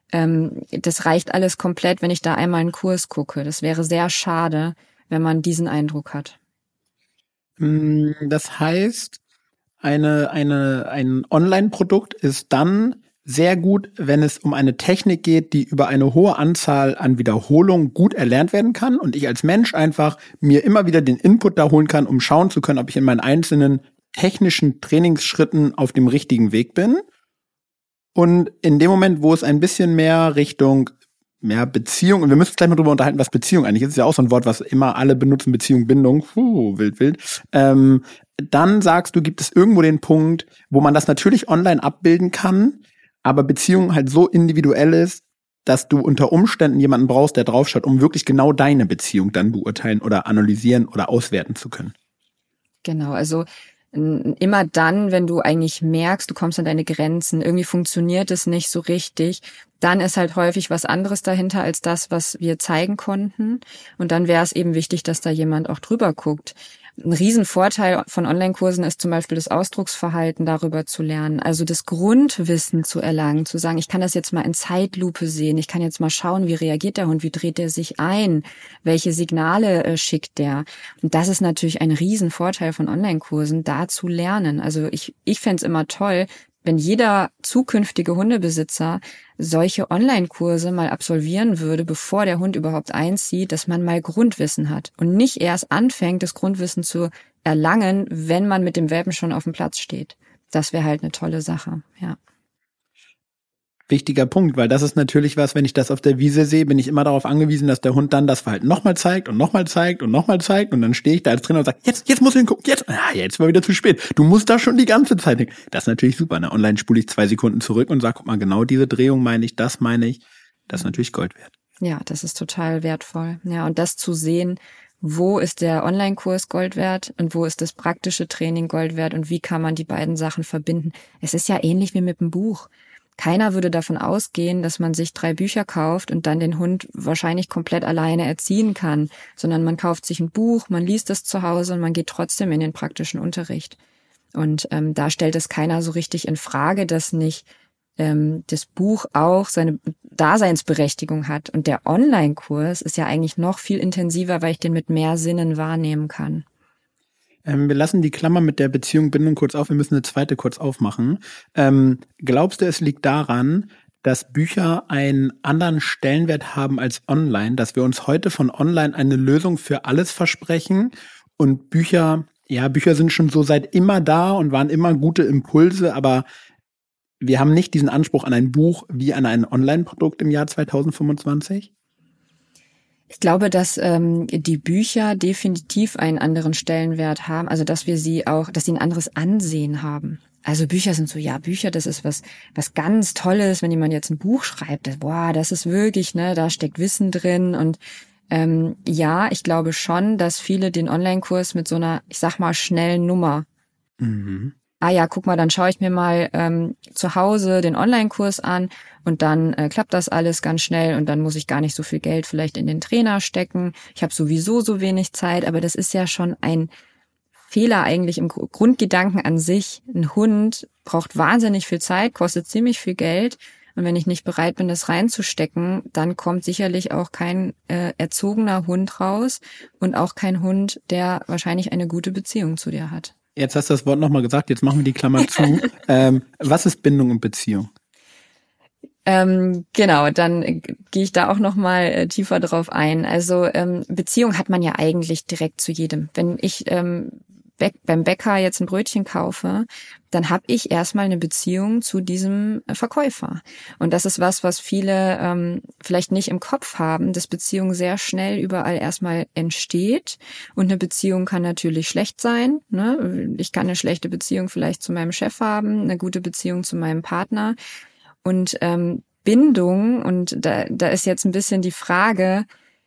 das reicht alles komplett, wenn ich da einmal einen Kurs gucke. Das wäre sehr schade, wenn man diesen Eindruck hat. Das heißt, ein Online-Produkt ist dann sehr gut, wenn es um eine Technik geht, die über eine hohe Anzahl an Wiederholungen gut erlernt werden kann und ich als Mensch einfach mir immer wieder den Input da holen kann, um schauen zu können, ob ich in meinen einzelnen technischen Trainingsschritten auf dem richtigen Weg bin. Und in dem Moment, wo es ein bisschen mehr Richtung Beziehung, und wir müssen uns gleich mal drüber unterhalten, was Beziehung eigentlich ist ja auch so ein Wort, was immer alle benutzen, Beziehung, Bindung, wild. Dann sagst du, gibt es irgendwo den Punkt, wo man das natürlich online abbilden kann, aber Beziehung halt so individuell ist, dass du unter Umständen jemanden brauchst, der draufschaut, um wirklich genau deine Beziehung dann beurteilen oder analysieren oder auswerten zu können. Genau, also immer dann, wenn du eigentlich merkst, du kommst an deine Grenzen, irgendwie funktioniert es nicht so richtig, dann ist halt häufig was anderes dahinter als das, was wir zeigen konnten. Und dann wäre es eben wichtig, dass da jemand auch drüber guckt. Ein Riesenvorteil von Online-Kursen ist zum Beispiel das Ausdrucksverhalten darüber zu lernen, also das Grundwissen zu erlangen, zu sagen, ich kann das jetzt mal in Zeitlupe sehen, ich kann jetzt mal schauen, wie reagiert der Hund, wie dreht er sich ein, welche Signale schickt der. Und das ist natürlich ein Riesenvorteil von Online-Kursen, da zu lernen. Also ich fände es immer toll, wenn jeder zukünftige Hundebesitzer solche Online-Kurse mal absolvieren würde, bevor der Hund überhaupt einzieht, dass man mal Grundwissen hat und nicht erst anfängt, das Grundwissen zu erlangen, wenn man mit dem Welpen schon auf dem Platz steht. Das wäre halt eine tolle Sache, ja. Wichtiger Punkt, weil das ist natürlich was, wenn ich das auf der Wiese sehe, bin ich immer darauf angewiesen, dass der Hund dann das Verhalten nochmal zeigt und nochmal zeigt und nochmal zeigt und dann stehe ich da als Trainer und sage, jetzt musst du hingucken, jetzt war wieder zu spät. Du musst da schon die ganze Zeit hin. Das ist natürlich super, ne? Online spule ich 2 Sekunden zurück und sage, guck mal, genau diese Drehung meine ich. Das ist natürlich Gold wert. Ja, das ist total wertvoll. Ja, und das zu sehen, wo ist der Online-Kurs Gold wert und wo ist das praktische Training Gold wert und wie kann man die beiden Sachen verbinden. Es ist ja ähnlich wie mit dem Buch. Keiner würde davon ausgehen, dass man sich 3 Bücher kauft und dann den Hund wahrscheinlich komplett alleine erziehen kann, sondern man kauft sich ein Buch, man liest es zu Hause und man geht trotzdem in den praktischen Unterricht. Und da stellt es keiner so richtig in Frage, dass nicht das Buch auch seine Daseinsberechtigung hat. Und der Online-Kurs ist ja eigentlich noch viel intensiver, weil ich den mit mehr Sinnen wahrnehmen kann. Wir lassen die Klammer mit der Beziehung Bindung kurz auf. Wir müssen eine zweite kurz aufmachen. Glaubst du, es liegt daran, dass Bücher einen anderen Stellenwert haben als online, dass wir uns heute von online eine Lösung für alles versprechen und Bücher sind schon so seit immer da und waren immer gute Impulse, aber wir haben nicht diesen Anspruch an ein Buch wie an ein Online-Produkt im Jahr 2025? Ich glaube, dass die Bücher definitiv einen anderen Stellenwert haben, also dass sie ein anderes Ansehen haben. Also Bücher sind so, Bücher, das ist was ganz Tolles, wenn jemand jetzt ein Buch schreibt, das ist wirklich, da steckt Wissen drin und ich glaube schon, dass viele den Online-Kurs mit so einer, ich sag mal, schnellen Nummer. Guck mal, dann schaue ich mir mal zu Hause den Online-Kurs an und dann klappt das alles ganz schnell und dann muss ich gar nicht so viel Geld vielleicht in den Trainer stecken. Ich habe sowieso so wenig Zeit, aber das ist ja schon ein Fehler eigentlich im Grundgedanken an sich. Ein Hund braucht wahnsinnig viel Zeit, kostet ziemlich viel Geld. Und wenn ich nicht bereit bin, das reinzustecken, dann kommt sicherlich auch kein erzogener Hund raus und auch kein Hund, der wahrscheinlich eine gute Beziehung zu dir hat. Jetzt hast du das Wort nochmal gesagt, jetzt machen wir die Klammer zu. Was ist Bindung und Beziehung? Genau, dann gehe ich da auch nochmal tiefer drauf ein. Also Beziehung hat man ja eigentlich direkt zu jedem. Wenn ich beim Bäcker jetzt ein Brötchen kaufe, dann habe ich erstmal eine Beziehung zu diesem Verkäufer. Und das ist was viele vielleicht nicht im Kopf haben, dass Beziehung sehr schnell überall erstmal entsteht. Und eine Beziehung kann natürlich schlecht sein. Ne? Ich kann eine schlechte Beziehung vielleicht zu meinem Chef haben, eine gute Beziehung zu meinem Partner. Und Bindung, und da ist jetzt ein bisschen die Frage,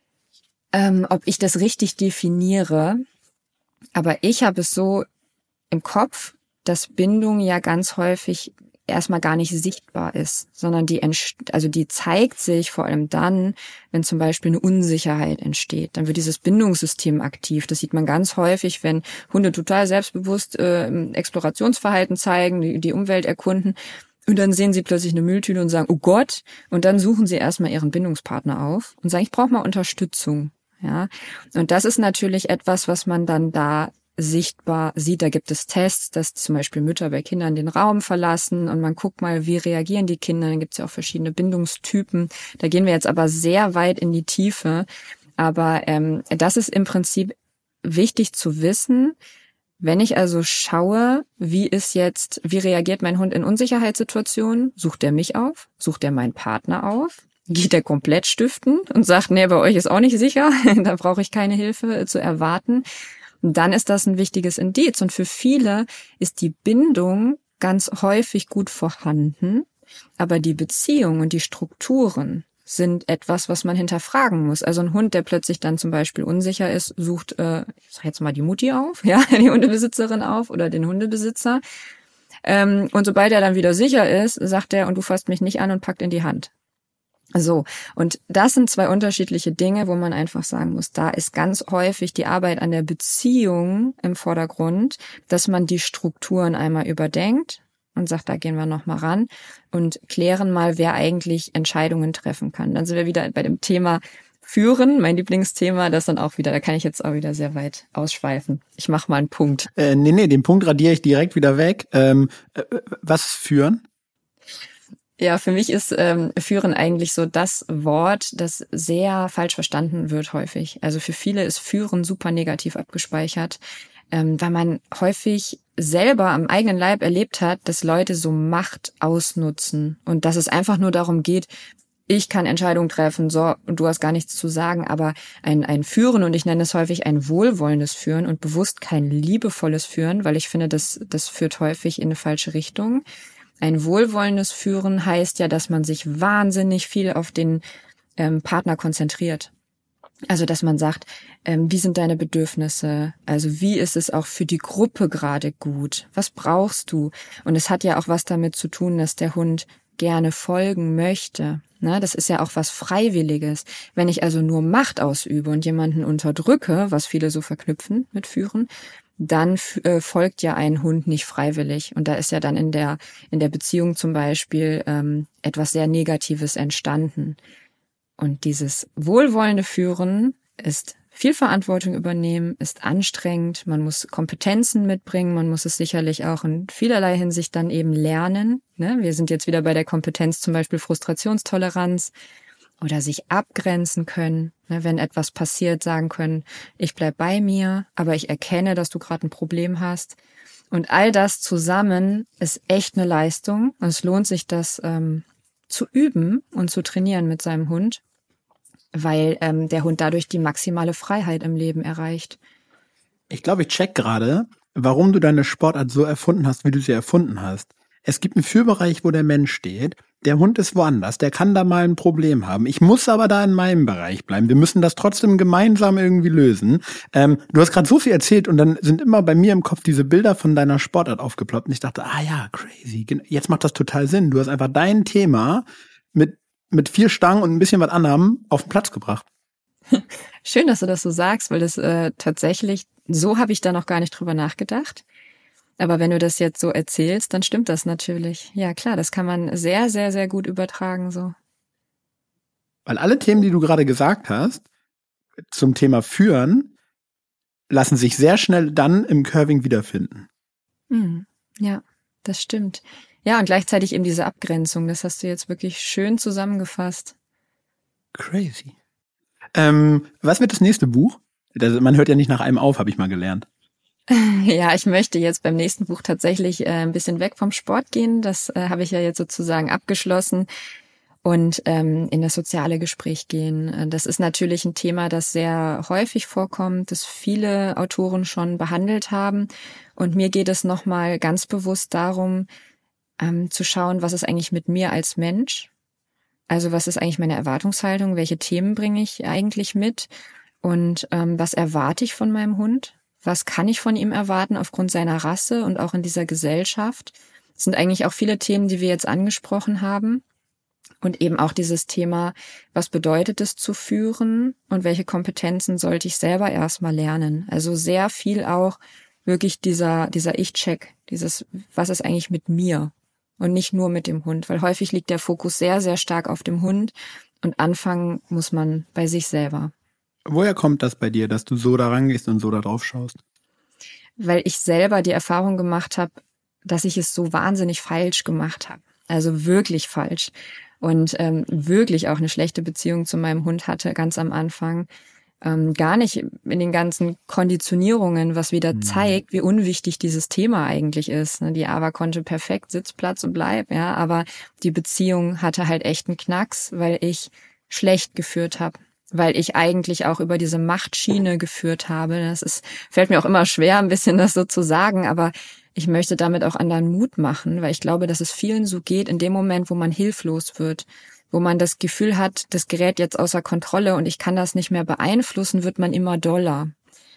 ob ich das richtig definiere. Aber ich habe es so im Kopf, dass Bindung ja ganz häufig erstmal gar nicht sichtbar ist, sondern die zeigt sich vor allem dann, wenn zum Beispiel eine Unsicherheit entsteht. Dann wird dieses Bindungssystem aktiv. Das sieht man ganz häufig, wenn Hunde total selbstbewusst Explorationsverhalten zeigen, die Umwelt erkunden. Und dann sehen sie plötzlich eine Mülltüte und sagen, oh Gott. Und dann suchen sie erstmal ihren Bindungspartner auf und sagen, ich brauche mal Unterstützung. Ja, und das ist natürlich etwas, was man dann da sichtbar sieht. Da gibt es Tests, dass zum Beispiel Mütter bei Kindern den Raum verlassen und man guckt mal, wie reagieren die Kinder. Dann gibt es ja auch verschiedene Bindungstypen. Da gehen wir jetzt aber sehr weit in die Tiefe. Aber das ist im Prinzip wichtig zu wissen. Wenn ich also schaue, wie reagiert mein Hund in Unsicherheitssituationen? Sucht er mich auf? Sucht er meinen Partner auf? Geht er komplett stiften und sagt, nee, bei euch ist auch nicht sicher, da brauche ich keine Hilfe zu erwarten. Und dann ist das ein wichtiges Indiz. Und für viele ist die Bindung ganz häufig gut vorhanden, aber die Beziehung und die Strukturen sind etwas, was man hinterfragen muss. Also ein Hund, der plötzlich dann zum Beispiel unsicher ist, sucht, ich sag jetzt mal die Mutti auf, die Hundebesitzerin auf oder den Hundebesitzer. Und sobald er dann wieder sicher ist, sagt er, und du fasst mich nicht an und packt in die Hand. So, und das sind zwei unterschiedliche Dinge, wo man einfach sagen muss, da ist ganz häufig die Arbeit an der Beziehung im Vordergrund, dass man die Strukturen einmal überdenkt und sagt, da gehen wir nochmal ran und klären mal, wer eigentlich Entscheidungen treffen kann. Dann sind wir wieder bei dem Thema Führen, mein Lieblingsthema, da kann ich jetzt auch wieder sehr weit ausschweifen. Ich mache mal einen Punkt. Nee, den Punkt radiere ich direkt wieder weg. Was ist Führen? Ja, für mich ist Führen eigentlich so das Wort, das sehr falsch verstanden wird häufig. Also für viele ist Führen super negativ abgespeichert, weil man häufig selber am eigenen Leib erlebt hat, dass Leute so Macht ausnutzen und dass es einfach nur darum geht, ich kann Entscheidungen treffen, so, und du hast gar nichts zu sagen, aber ein Führen, und ich nenne es häufig ein wohlwollendes Führen und bewusst kein liebevolles Führen, weil ich finde, das führt häufig in eine falsche Richtung. Ein wohlwollendes Führen heißt ja, dass man sich wahnsinnig viel auf den Partner konzentriert. Also, dass man sagt, wie sind deine Bedürfnisse? Also, wie ist es auch für die Gruppe gerade gut? Was brauchst du? Und es hat ja auch was damit zu tun, dass der Hund gerne folgen möchte. Ne? Das ist ja auch was Freiwilliges. Wenn ich also nur Macht ausübe und jemanden unterdrücke, was viele so verknüpfen mit Führen, dann folgt ja ein Hund nicht freiwillig. Und da ist ja dann in der Beziehung zum Beispiel etwas sehr Negatives entstanden. Und dieses wohlwollende Führen ist viel Verantwortung übernehmen, ist anstrengend, man muss Kompetenzen mitbringen, man muss es sicherlich auch in vielerlei Hinsicht dann eben lernen. Ne? Wir sind jetzt wieder bei der Kompetenz, zum Beispiel Frustrationstoleranz oder sich abgrenzen können, ne? Wenn etwas passiert, sagen können, ich bleib bei mir, aber ich erkenne, dass du gerade ein Problem hast. Und all das zusammen ist echt eine Leistung und es lohnt sich, das zu üben und zu trainieren mit seinem Hund, weil der Hund dadurch die maximale Freiheit im Leben erreicht. Ich glaube, ich check gerade, warum du deine Sportart so erfunden hast, wie du sie erfunden hast. Es gibt einen Führbereich, wo der Mensch steht. Der Hund ist woanders. Der kann da mal ein Problem haben. Ich muss aber da in meinem Bereich bleiben. Wir müssen das trotzdem gemeinsam irgendwie lösen. Du hast gerade so viel erzählt und dann sind immer bei mir im Kopf diese Bilder von deiner Sportart aufgeploppt. Und ich dachte, ja, crazy. Jetzt macht das total Sinn. Du hast einfach dein Thema mit 4 Stangen und ein bisschen was anderem auf den Platz gebracht. Schön, dass du das so sagst, weil das tatsächlich, so habe ich da noch gar nicht drüber nachgedacht. Aber wenn du das jetzt so erzählst, dann stimmt das natürlich. Ja, klar, das kann man sehr, sehr, sehr gut übertragen so. Weil alle Themen, die du gerade gesagt hast, zum Thema Führen, lassen sich sehr schnell dann im Curving wiederfinden. Ja, das stimmt. Ja, und gleichzeitig eben diese Abgrenzung, das hast du jetzt wirklich schön zusammengefasst. Crazy. Was wird das nächste Buch? Man hört ja nicht nach einem auf, habe ich mal gelernt. Ja, ich möchte jetzt beim nächsten Buch tatsächlich ein bisschen weg vom Sport gehen. Das habe ich ja jetzt sozusagen abgeschlossen und in das soziale Gespräch gehen. Das ist natürlich ein Thema, das sehr häufig vorkommt, das viele Autoren schon behandelt haben. Und mir geht es nochmal ganz bewusst darum, zu schauen, was ist eigentlich mit mir als Mensch? Also was ist eigentlich meine Erwartungshaltung? Welche Themen bringe ich eigentlich mit? Und was erwarte ich von meinem Hund? Was kann ich von ihm erwarten aufgrund seiner Rasse und auch in dieser Gesellschaft? Das sind eigentlich auch viele Themen, die wir jetzt angesprochen haben. Und eben auch dieses Thema, was bedeutet es zu führen und welche Kompetenzen sollte ich selber erstmal lernen? Also sehr viel auch wirklich dieser Ich-Check, dieses, was ist eigentlich mit mir und nicht nur mit dem Hund? Weil häufig liegt der Fokus sehr, sehr stark auf dem Hund und anfangen muss man bei sich selber. Woher kommt das bei dir, dass du so da rangehst und so da drauf schaust? Weil ich selber die Erfahrung gemacht habe, dass ich es so wahnsinnig falsch gemacht habe. Also wirklich falsch. Und wirklich auch eine schlechte Beziehung zu meinem Hund hatte, ganz am Anfang. Gar nicht in den ganzen Konditionierungen, was wieder zeigt, wie unwichtig dieses Thema eigentlich ist. Die Ava konnte perfekt Sitz, Platz und Bleib, ja, aber die Beziehung hatte halt echt einen Knacks, weil ich schlecht geführt habe. Weil ich eigentlich auch über diese Machtschiene geführt habe. Fällt mir auch immer schwer, ein bisschen das so zu sagen, aber ich möchte damit auch anderen Mut machen, weil ich glaube, dass es vielen so geht in dem Moment, wo man hilflos wird, wo man das Gefühl hat, das gerät jetzt außer Kontrolle und ich kann das nicht mehr beeinflussen, wird man immer doller.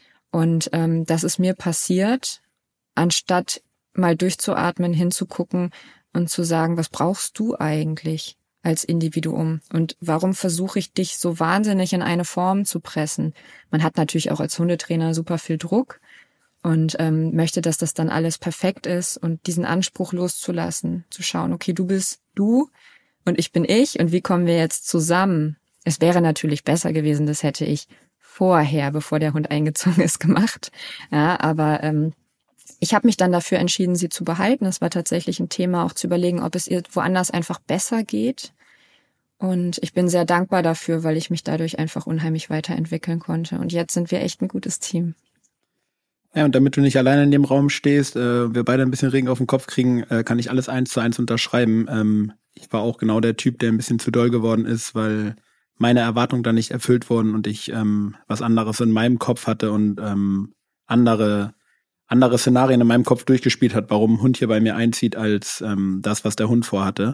Und das ist mir passiert, anstatt mal durchzuatmen, hinzugucken und zu sagen, was brauchst du eigentlich als Individuum und warum versuche ich dich so wahnsinnig in eine Form zu pressen? Man hat natürlich auch als Hundetrainer super viel Druck und möchte, dass das dann alles perfekt ist und diesen Anspruch loszulassen, zu schauen, okay, du bist du und ich bin ich und wie kommen wir jetzt zusammen? Es wäre natürlich besser gewesen, das hätte ich vorher, bevor der Hund eingezogen ist, gemacht. Ja, aber ich habe mich dann dafür entschieden, sie zu behalten. Es war tatsächlich ein Thema, auch zu überlegen, ob es ihr woanders einfach besser geht. Und ich bin sehr dankbar dafür, weil ich mich dadurch einfach unheimlich weiterentwickeln konnte. Und jetzt sind wir echt ein gutes Team. Ja, und damit du nicht alleine in dem Raum stehst, wir beide ein bisschen Regen auf den Kopf kriegen, kann ich alles 1:1 unterschreiben. Ich war auch genau der Typ, der ein bisschen zu doll geworden ist, weil meine Erwartungen dann nicht erfüllt wurden und ich was anderes in meinem Kopf hatte und andere Szenarien in meinem Kopf durchgespielt hat, warum ein Hund hier bei mir einzieht, als das, was der Hund vorhatte.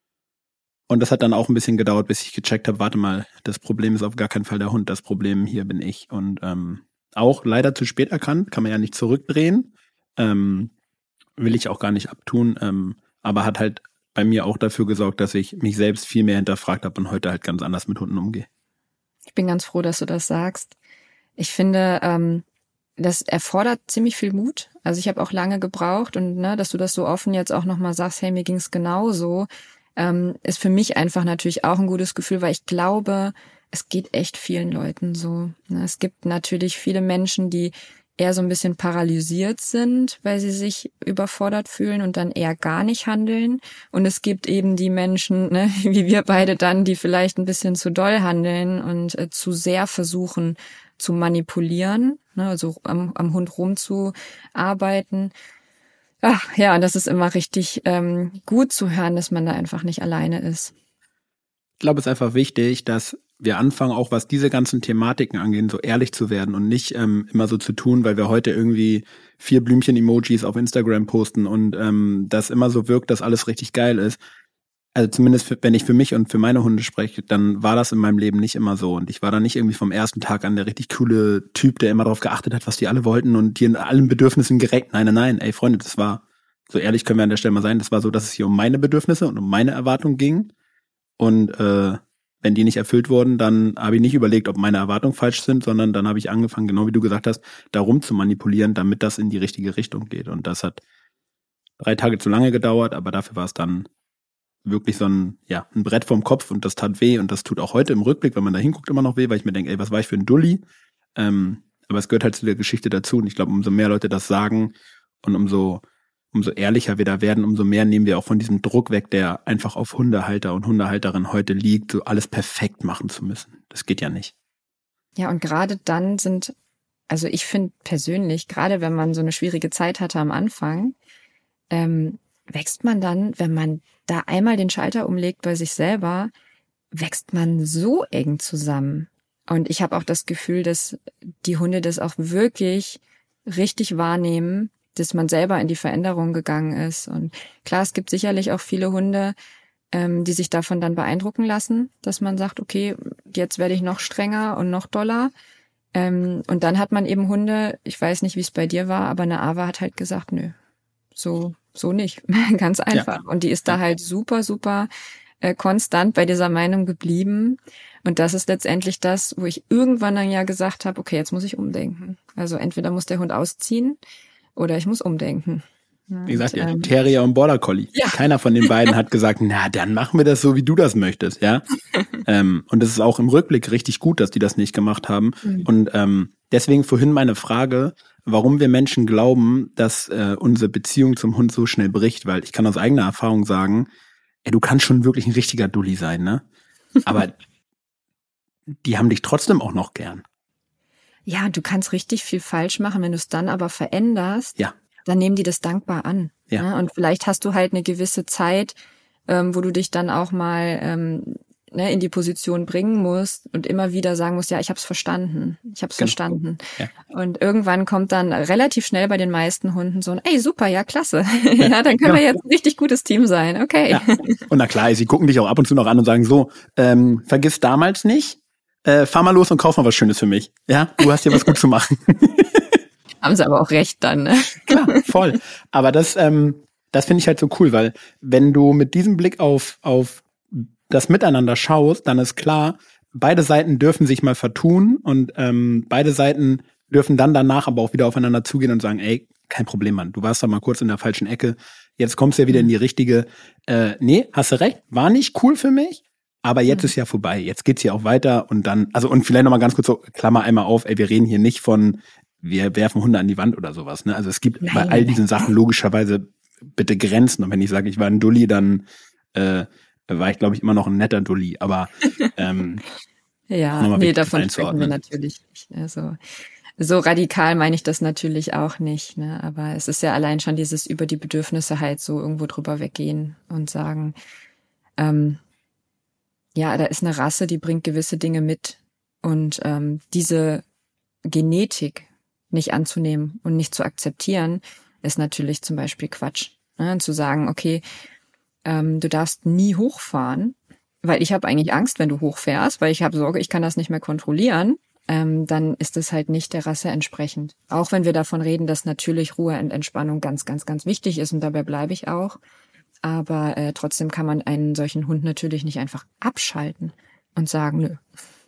Und das hat dann auch ein bisschen gedauert, bis ich gecheckt habe, warte mal, das Problem ist auf gar keinen Fall der Hund, das Problem hier bin ich. Und auch leider zu spät erkannt, kann man ja nicht zurückdrehen, will ich auch gar nicht abtun, aber hat halt bei mir auch dafür gesorgt, dass ich mich selbst viel mehr hinterfragt habe und heute halt ganz anders mit Hunden umgehe. Ich bin ganz froh, dass du das sagst. Ich finde, das erfordert ziemlich viel Mut. Also ich habe auch lange gebraucht und dass du das so offen jetzt auch nochmal sagst, hey, mir ging's genauso, ist für mich einfach natürlich auch ein gutes Gefühl, weil ich glaube, es geht echt vielen Leuten so. Es gibt natürlich viele Menschen, die eher so ein bisschen paralysiert sind, weil sie sich überfordert fühlen und dann eher gar nicht handeln. Und es gibt eben die Menschen, ne, wie wir beide dann, die vielleicht ein bisschen zu doll handeln und zu sehr versuchen zu manipulieren, ne, also am Hund rumzuarbeiten. Ach ja, und das ist immer richtig gut zu hören, dass man da einfach nicht alleine ist. Ich glaube, es ist einfach wichtig, dass wir anfangen, auch was diese ganzen Thematiken angeht, so ehrlich zu werden und nicht immer so zu tun, weil wir heute irgendwie 4 Blümchen-Emojis auf Instagram posten und das immer so wirkt, dass alles richtig geil ist. Also zumindest, wenn ich für mich und für meine Hunde spreche, dann war das in meinem Leben nicht immer so. Und ich war da nicht irgendwie vom ersten Tag an der richtig coole Typ, der immer darauf geachtet hat, was die alle wollten und die in allen Bedürfnissen gerecht. Nein. Ey, Freunde, das war, so ehrlich können wir an der Stelle mal sein, das war so, dass es hier um meine Bedürfnisse und um meine Erwartungen ging. Und wenn die nicht erfüllt wurden, dann habe ich nicht überlegt, ob meine Erwartungen falsch sind, sondern dann habe ich angefangen, genau wie du gesagt hast, darum zu manipulieren, damit das in die richtige Richtung geht. Und das hat 3 Tage zu lange gedauert, aber dafür war es dann wirklich so ein Brett vorm Kopf und das tat weh und das tut auch heute im Rückblick, wenn man da hinguckt, immer noch weh, weil ich mir denke, ey, was war ich für ein Dulli? Aber es gehört halt zu der Geschichte dazu und ich glaube, umso mehr Leute das sagen und umso ehrlicher wir da werden, umso mehr nehmen wir auch von diesem Druck weg, der einfach auf Hundehalter und Hundehalterinnen heute liegt, so alles perfekt machen zu müssen. Das geht ja nicht. Ja, und gerade dann also ich finde persönlich, gerade wenn man so eine schwierige Zeit hatte am Anfang, wächst man dann, wenn man da einmal den Schalter umlegt bei sich selber, wächst man so eng zusammen. Und ich habe auch das Gefühl, dass die Hunde das auch wirklich richtig wahrnehmen, dass man selber in die Veränderung gegangen ist. Und klar, es gibt sicherlich auch viele Hunde, die sich davon dann beeindrucken lassen, dass man sagt, okay, jetzt werde ich noch strenger und noch doller. Und dann hat man eben Hunde, ich weiß nicht, wie es bei dir war, aber eine Ava hat halt gesagt, nö, so nicht. Ganz einfach. Ja. Und die ist da halt super, super konstant bei dieser Meinung geblieben. Und das ist letztendlich das, wo ich irgendwann dann ja gesagt habe, okay, jetzt muss ich umdenken. Also entweder muss der Hund ausziehen oder ich muss umdenken. Wie gesagt, ja, Terrier und Border Collie. Ja. Keiner von den beiden hat gesagt, na, dann machen wir das so, wie du das möchtest, ja. Und es ist auch im Rückblick richtig gut, dass die das nicht gemacht haben. Mhm. Und deswegen vorhin meine Frage, warum wir Menschen glauben, dass unsere Beziehung zum Hund so schnell bricht, weil ich kann aus eigener Erfahrung sagen, ey, du kannst schon wirklich ein richtiger Dulli sein, ne? Aber die haben dich trotzdem auch noch gern. Ja, du kannst richtig viel falsch machen, wenn du es dann aber veränderst. Ja. Dann nehmen die das dankbar an. Ja. Ne? Und vielleicht hast du halt eine gewisse Zeit, wo du dich dann auch mal in die Position bringen musst und immer wieder sagen musst, ja, ich habe es verstanden. Verstanden. Ja. Und irgendwann kommt dann relativ schnell bei den meisten Hunden so ein, ey, super, ja, klasse. Ja, dann können wir jetzt ein richtig gutes Team sein. Okay. Ja. Und na klar, sie gucken dich auch ab und zu noch an und sagen so, vergiss damals nicht, fahr mal los und kauf mal was Schönes für mich. Ja, du hast hier was gut zu machen. Haben sie aber auch recht dann, ne? Klar, voll. Aber das finde ich halt so cool, weil wenn du mit diesem Blick auf das Miteinander schaust, dann ist klar, beide Seiten dürfen sich mal vertun und beide Seiten dürfen dann danach aber auch wieder aufeinander zugehen und sagen, ey, kein Problem, Mann, du warst da mal kurz in der falschen Ecke, jetzt kommst du ja wieder in die richtige, nee, hast du recht, war nicht cool für mich, aber jetzt ist ja vorbei, jetzt geht's hier auch weiter und dann, also und vielleicht nochmal ganz kurz so, Klammer einmal auf, ey, wir reden hier nicht von, wir werfen Hunde an die Wand oder sowas, ne? Also es gibt bei all diesen Sachen logischerweise bitte Grenzen und wenn ich sage, ich war ein Dulli, dann war ich, glaube ich, immer noch ein netter Dulli, aber ja, nee, davon sprechen wir natürlich nicht. Also so radikal meine ich das natürlich auch nicht, ne? Aber es ist ja allein schon dieses über die Bedürfnisse halt so irgendwo drüber weggehen und sagen, ja, da ist eine Rasse, die bringt gewisse Dinge mit und diese Genetik nicht anzunehmen und nicht zu akzeptieren, ist natürlich zum Beispiel Quatsch. Ne? Zu sagen, okay, du darfst nie hochfahren, weil ich habe eigentlich Angst, wenn du hochfährst, weil ich habe Sorge, ich kann das nicht mehr kontrollieren, dann ist es halt nicht der Rasse entsprechend. Auch wenn wir davon reden, dass natürlich Ruhe und Entspannung ganz, ganz, ganz wichtig ist und dabei bleibe ich auch. Aber trotzdem kann man einen solchen Hund natürlich nicht einfach abschalten und sagen, nö.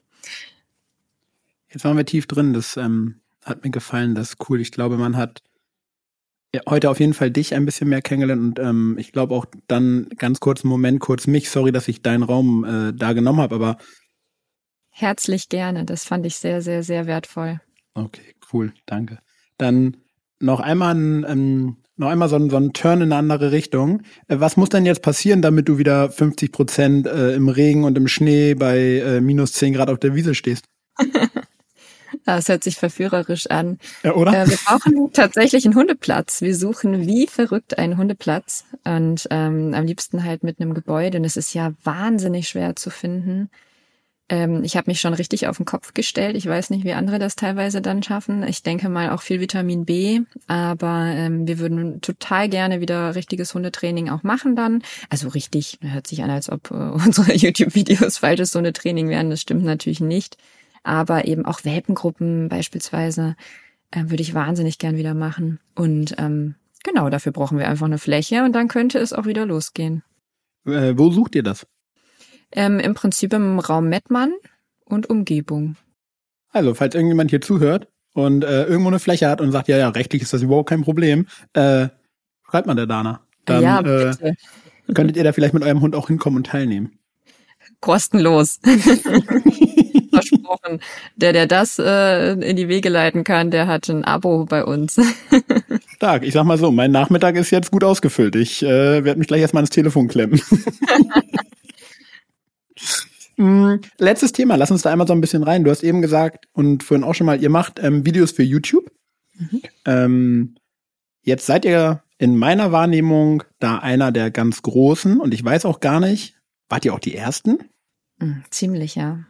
Jetzt waren wir tief drin, das hat mir gefallen, das ist cool. Ich glaube, man hat heute auf jeden Fall dich ein bisschen mehr kennengelernt und ich glaube auch dann ganz kurz einen Moment, kurz mich, sorry, dass ich deinen Raum da genommen habe, aber Herzlich gerne. Das fand ich sehr, sehr, sehr wertvoll. Okay, cool, danke. Dann noch einmal so ein Turn in eine andere Richtung. Was muss denn jetzt passieren, damit du wieder 50% im Regen und im Schnee bei minus 10 Grad auf der Wiese stehst? Das hört sich verführerisch an. Ja, oder? Wir brauchen tatsächlich einen Hundeplatz. Wir suchen wie verrückt einen Hundeplatz und am liebsten halt mit einem Gebäude. Und es ist ja wahnsinnig schwer zu finden. Ich habe mich schon richtig auf den Kopf gestellt. Ich weiß nicht, wie andere das teilweise dann schaffen. Ich denke mal auch viel Vitamin B, aber wir würden total gerne wieder richtiges Hundetraining auch machen dann. Also richtig, hört sich an, als ob unsere YouTube-Videos falsches Hundetraining wären. Das stimmt natürlich nicht. Aber eben auch Welpengruppen beispielsweise würde ich wahnsinnig gern wieder machen. Und genau, dafür brauchen wir einfach eine Fläche und dann könnte es auch wieder losgehen. Wo sucht ihr das? Im Prinzip im Raum Mettmann und Umgebung. Also, falls irgendjemand hier zuhört und irgendwo eine Fläche hat und sagt, ja, rechtlich ist das überhaupt kein Problem, schreibt mal der Dana. Dann ja, bitte. Könntet ihr da vielleicht mit eurem Hund auch hinkommen und teilnehmen. Kostenlos. Versprochen. Der das in die Wege leiten kann, der hat ein Abo bei uns. Stark. Ich sag mal so, mein Nachmittag ist jetzt gut ausgefüllt. Ich werde mich gleich erstmal ans Telefon klemmen. Letztes Thema, lass uns da einmal so ein bisschen rein. Du hast eben gesagt und vorhin auch schon mal, ihr macht Videos für YouTube. Jetzt seid ihr in meiner Wahrnehmung da einer der ganz Großen und ich weiß auch gar nicht, wart ihr auch die Ersten? Ziemlich, ja.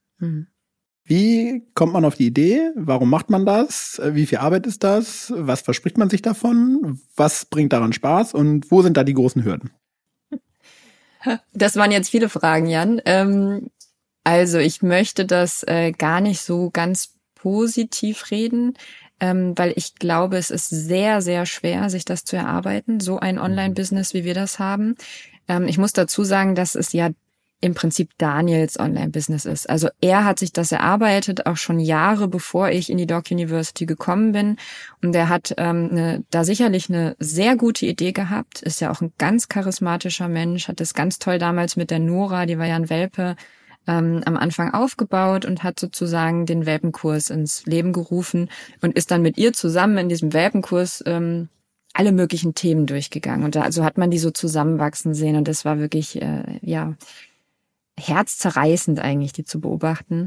Wie kommt man auf die Idee? Warum macht man das? Wie viel Arbeit ist das? Was verspricht man sich davon? Was bringt daran Spaß? Und wo sind da die großen Hürden? Das waren jetzt viele Fragen, Jan. Also ich möchte das gar nicht so ganz positiv reden, weil ich glaube, es ist sehr, sehr schwer, sich das zu erarbeiten, so ein Online-Business, wie wir das haben. Ich muss dazu sagen, dass es ja im Prinzip Daniels Online-Business ist. Also er hat sich das erarbeitet, auch schon Jahre bevor ich in die Dog University gekommen bin. Und er hat da sicherlich eine sehr gute Idee gehabt, ist ja auch ein ganz charismatischer Mensch, hat das ganz toll damals mit der Nora, die war ja ein Welpe, am Anfang aufgebaut und hat sozusagen den Welpenkurs ins Leben gerufen und ist dann mit ihr zusammen in diesem Welpenkurs alle möglichen Themen durchgegangen. Und so hat man die so zusammenwachsen sehen und das war wirklich, herzzerreißend eigentlich, die zu beobachten.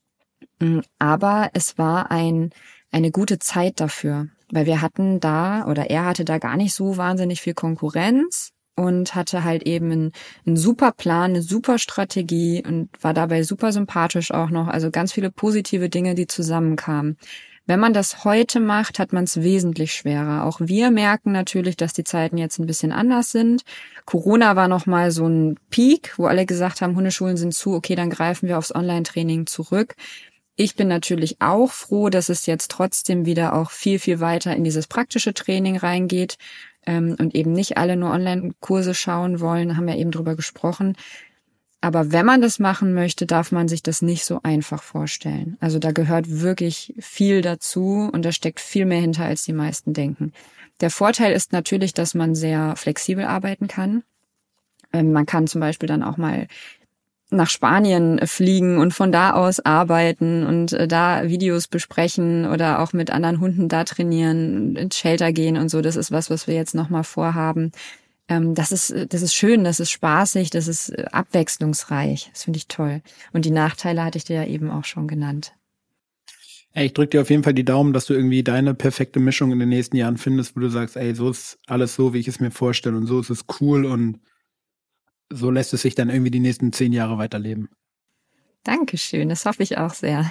Aber es war eine gute Zeit dafür, weil wir hatten da, oder er hatte da gar nicht so wahnsinnig viel Konkurrenz und hatte halt eben einen super Plan, eine super Strategie und war dabei super sympathisch auch noch. Also ganz viele positive Dinge, die zusammenkamen. Wenn man das heute macht, hat man es wesentlich schwerer. Auch wir merken natürlich, dass die Zeiten jetzt ein bisschen anders sind. Corona war nochmal so ein Peak, wo alle gesagt haben, Hundeschulen sind zu, okay, dann greifen wir aufs Online-Training zurück. Ich bin natürlich auch froh, dass es jetzt trotzdem wieder auch viel, viel weiter in dieses praktische Training reingeht und eben nicht alle nur Online-Kurse schauen wollen, haben wir eben drüber gesprochen. Aber wenn man das machen möchte, darf man sich das nicht so einfach vorstellen. Also da gehört wirklich viel dazu und da steckt viel mehr hinter, als die meisten denken. Der Vorteil ist natürlich, dass man sehr flexibel arbeiten kann. Man kann zum Beispiel dann auch mal nach Spanien fliegen und von da aus arbeiten und da Videos besprechen oder auch mit anderen Hunden da trainieren, ins Shelter gehen und so. Das ist was wir jetzt nochmal vorhaben. Das ist schön, das ist spaßig, das ist abwechslungsreich. Das finde ich toll. Und die Nachteile hatte ich dir ja eben auch schon genannt. Ey, ich drücke dir auf jeden Fall die Daumen, dass du irgendwie deine perfekte Mischung in den nächsten Jahren findest, wo du sagst, ey, so ist alles so, wie ich es mir vorstelle und so ist es cool und so lässt es sich dann irgendwie die nächsten 10 Jahre weiterleben. Dankeschön, das hoffe ich auch sehr.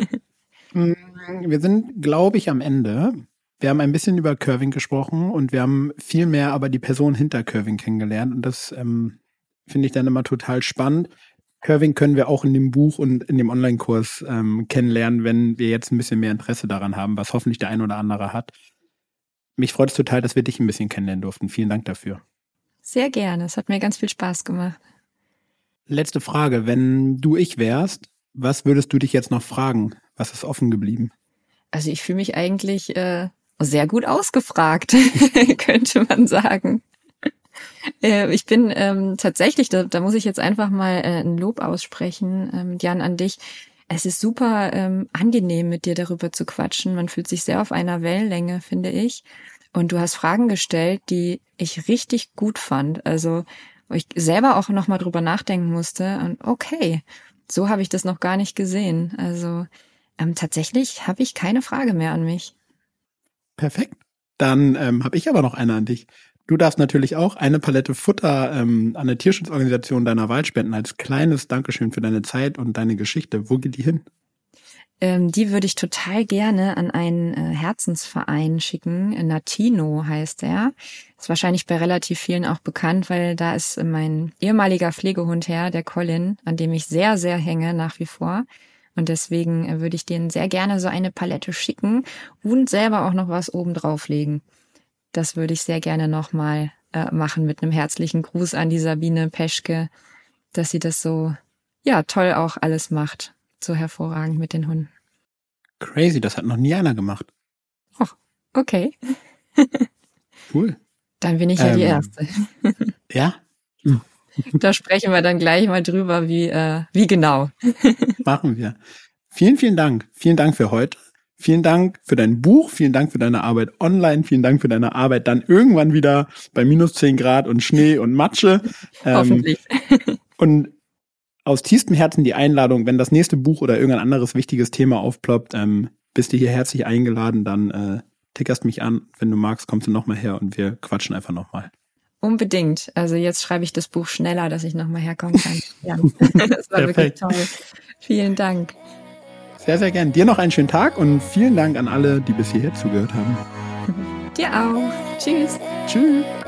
Wir sind, glaube ich, am Ende. Wir haben ein bisschen über Curving gesprochen und wir haben viel mehr aber die Person hinter Curving kennengelernt und das finde ich dann immer total spannend. Curving können wir auch in dem Buch und in dem Online-Kurs kennenlernen, wenn wir jetzt ein bisschen mehr Interesse daran haben, was hoffentlich der ein oder andere hat. Mich freut es total, dass wir dich ein bisschen kennenlernen durften. Vielen Dank dafür. Sehr gerne, es hat mir ganz viel Spaß gemacht. Letzte Frage, wenn du ich wärst, was würdest du dich jetzt noch fragen? Was ist offen geblieben? Also ich fühle mich eigentlich sehr gut ausgefragt, könnte man sagen. Ich bin tatsächlich, da muss ich jetzt einfach mal ein Lob aussprechen, Jan, an dich. Es ist super angenehm, mit dir darüber zu quatschen. Man fühlt sich sehr auf einer Wellenlänge, finde ich. Und du hast Fragen gestellt, die ich richtig gut fand. Also wo ich selber auch nochmal drüber nachdenken musste. Und okay, so habe ich das noch gar nicht gesehen. Also tatsächlich habe ich keine Frage mehr an mich. Perfekt. Dann habe ich aber noch eine an dich. Du darfst natürlich auch eine Palette Futter an eine Tierschutzorganisation deiner Wahl spenden, als kleines Dankeschön für deine Zeit und deine Geschichte. Wo geht die hin? Die würde ich total gerne an einen Herzensverein schicken. Natino heißt er. Ist wahrscheinlich bei relativ vielen auch bekannt, weil da ist mein ehemaliger Pflegehund her, der Colin, an dem ich sehr, sehr hänge nach wie vor. Und deswegen würde ich denen sehr gerne so eine Palette schicken und selber auch noch was oben drauflegen. Das würde ich sehr gerne nochmal machen mit einem herzlichen Gruß an die Sabine Peschke, dass sie das so, ja, toll auch alles macht. So hervorragend mit den Hunden. Crazy, das hat noch nie einer gemacht. Oh, okay. Cool. Dann bin ich ja die Erste. Ja? Da sprechen wir dann gleich mal drüber, wie genau. Machen wir. Vielen, vielen Dank. Vielen Dank für heute. Vielen Dank für dein Buch. Vielen Dank für deine Arbeit online. Vielen Dank für deine Arbeit dann irgendwann wieder bei minus 10 Grad und Schnee und Matsche. Hoffentlich. Und aus tiefstem Herzen die Einladung, wenn das nächste Buch oder irgendein anderes wichtiges Thema aufploppt, bist du hier herzlich eingeladen, dann tickerst mich an. Wenn du magst, kommst du nochmal her und wir quatschen einfach nochmal. Unbedingt. Also jetzt schreibe ich das Buch schneller, dass ich nochmal herkommen kann. Ja. Das war wirklich toll. Vielen Dank. Sehr, sehr gern. Dir noch einen schönen Tag und vielen Dank an alle, die bis hierher zugehört haben. Dir auch. Tschüss. Tschüss.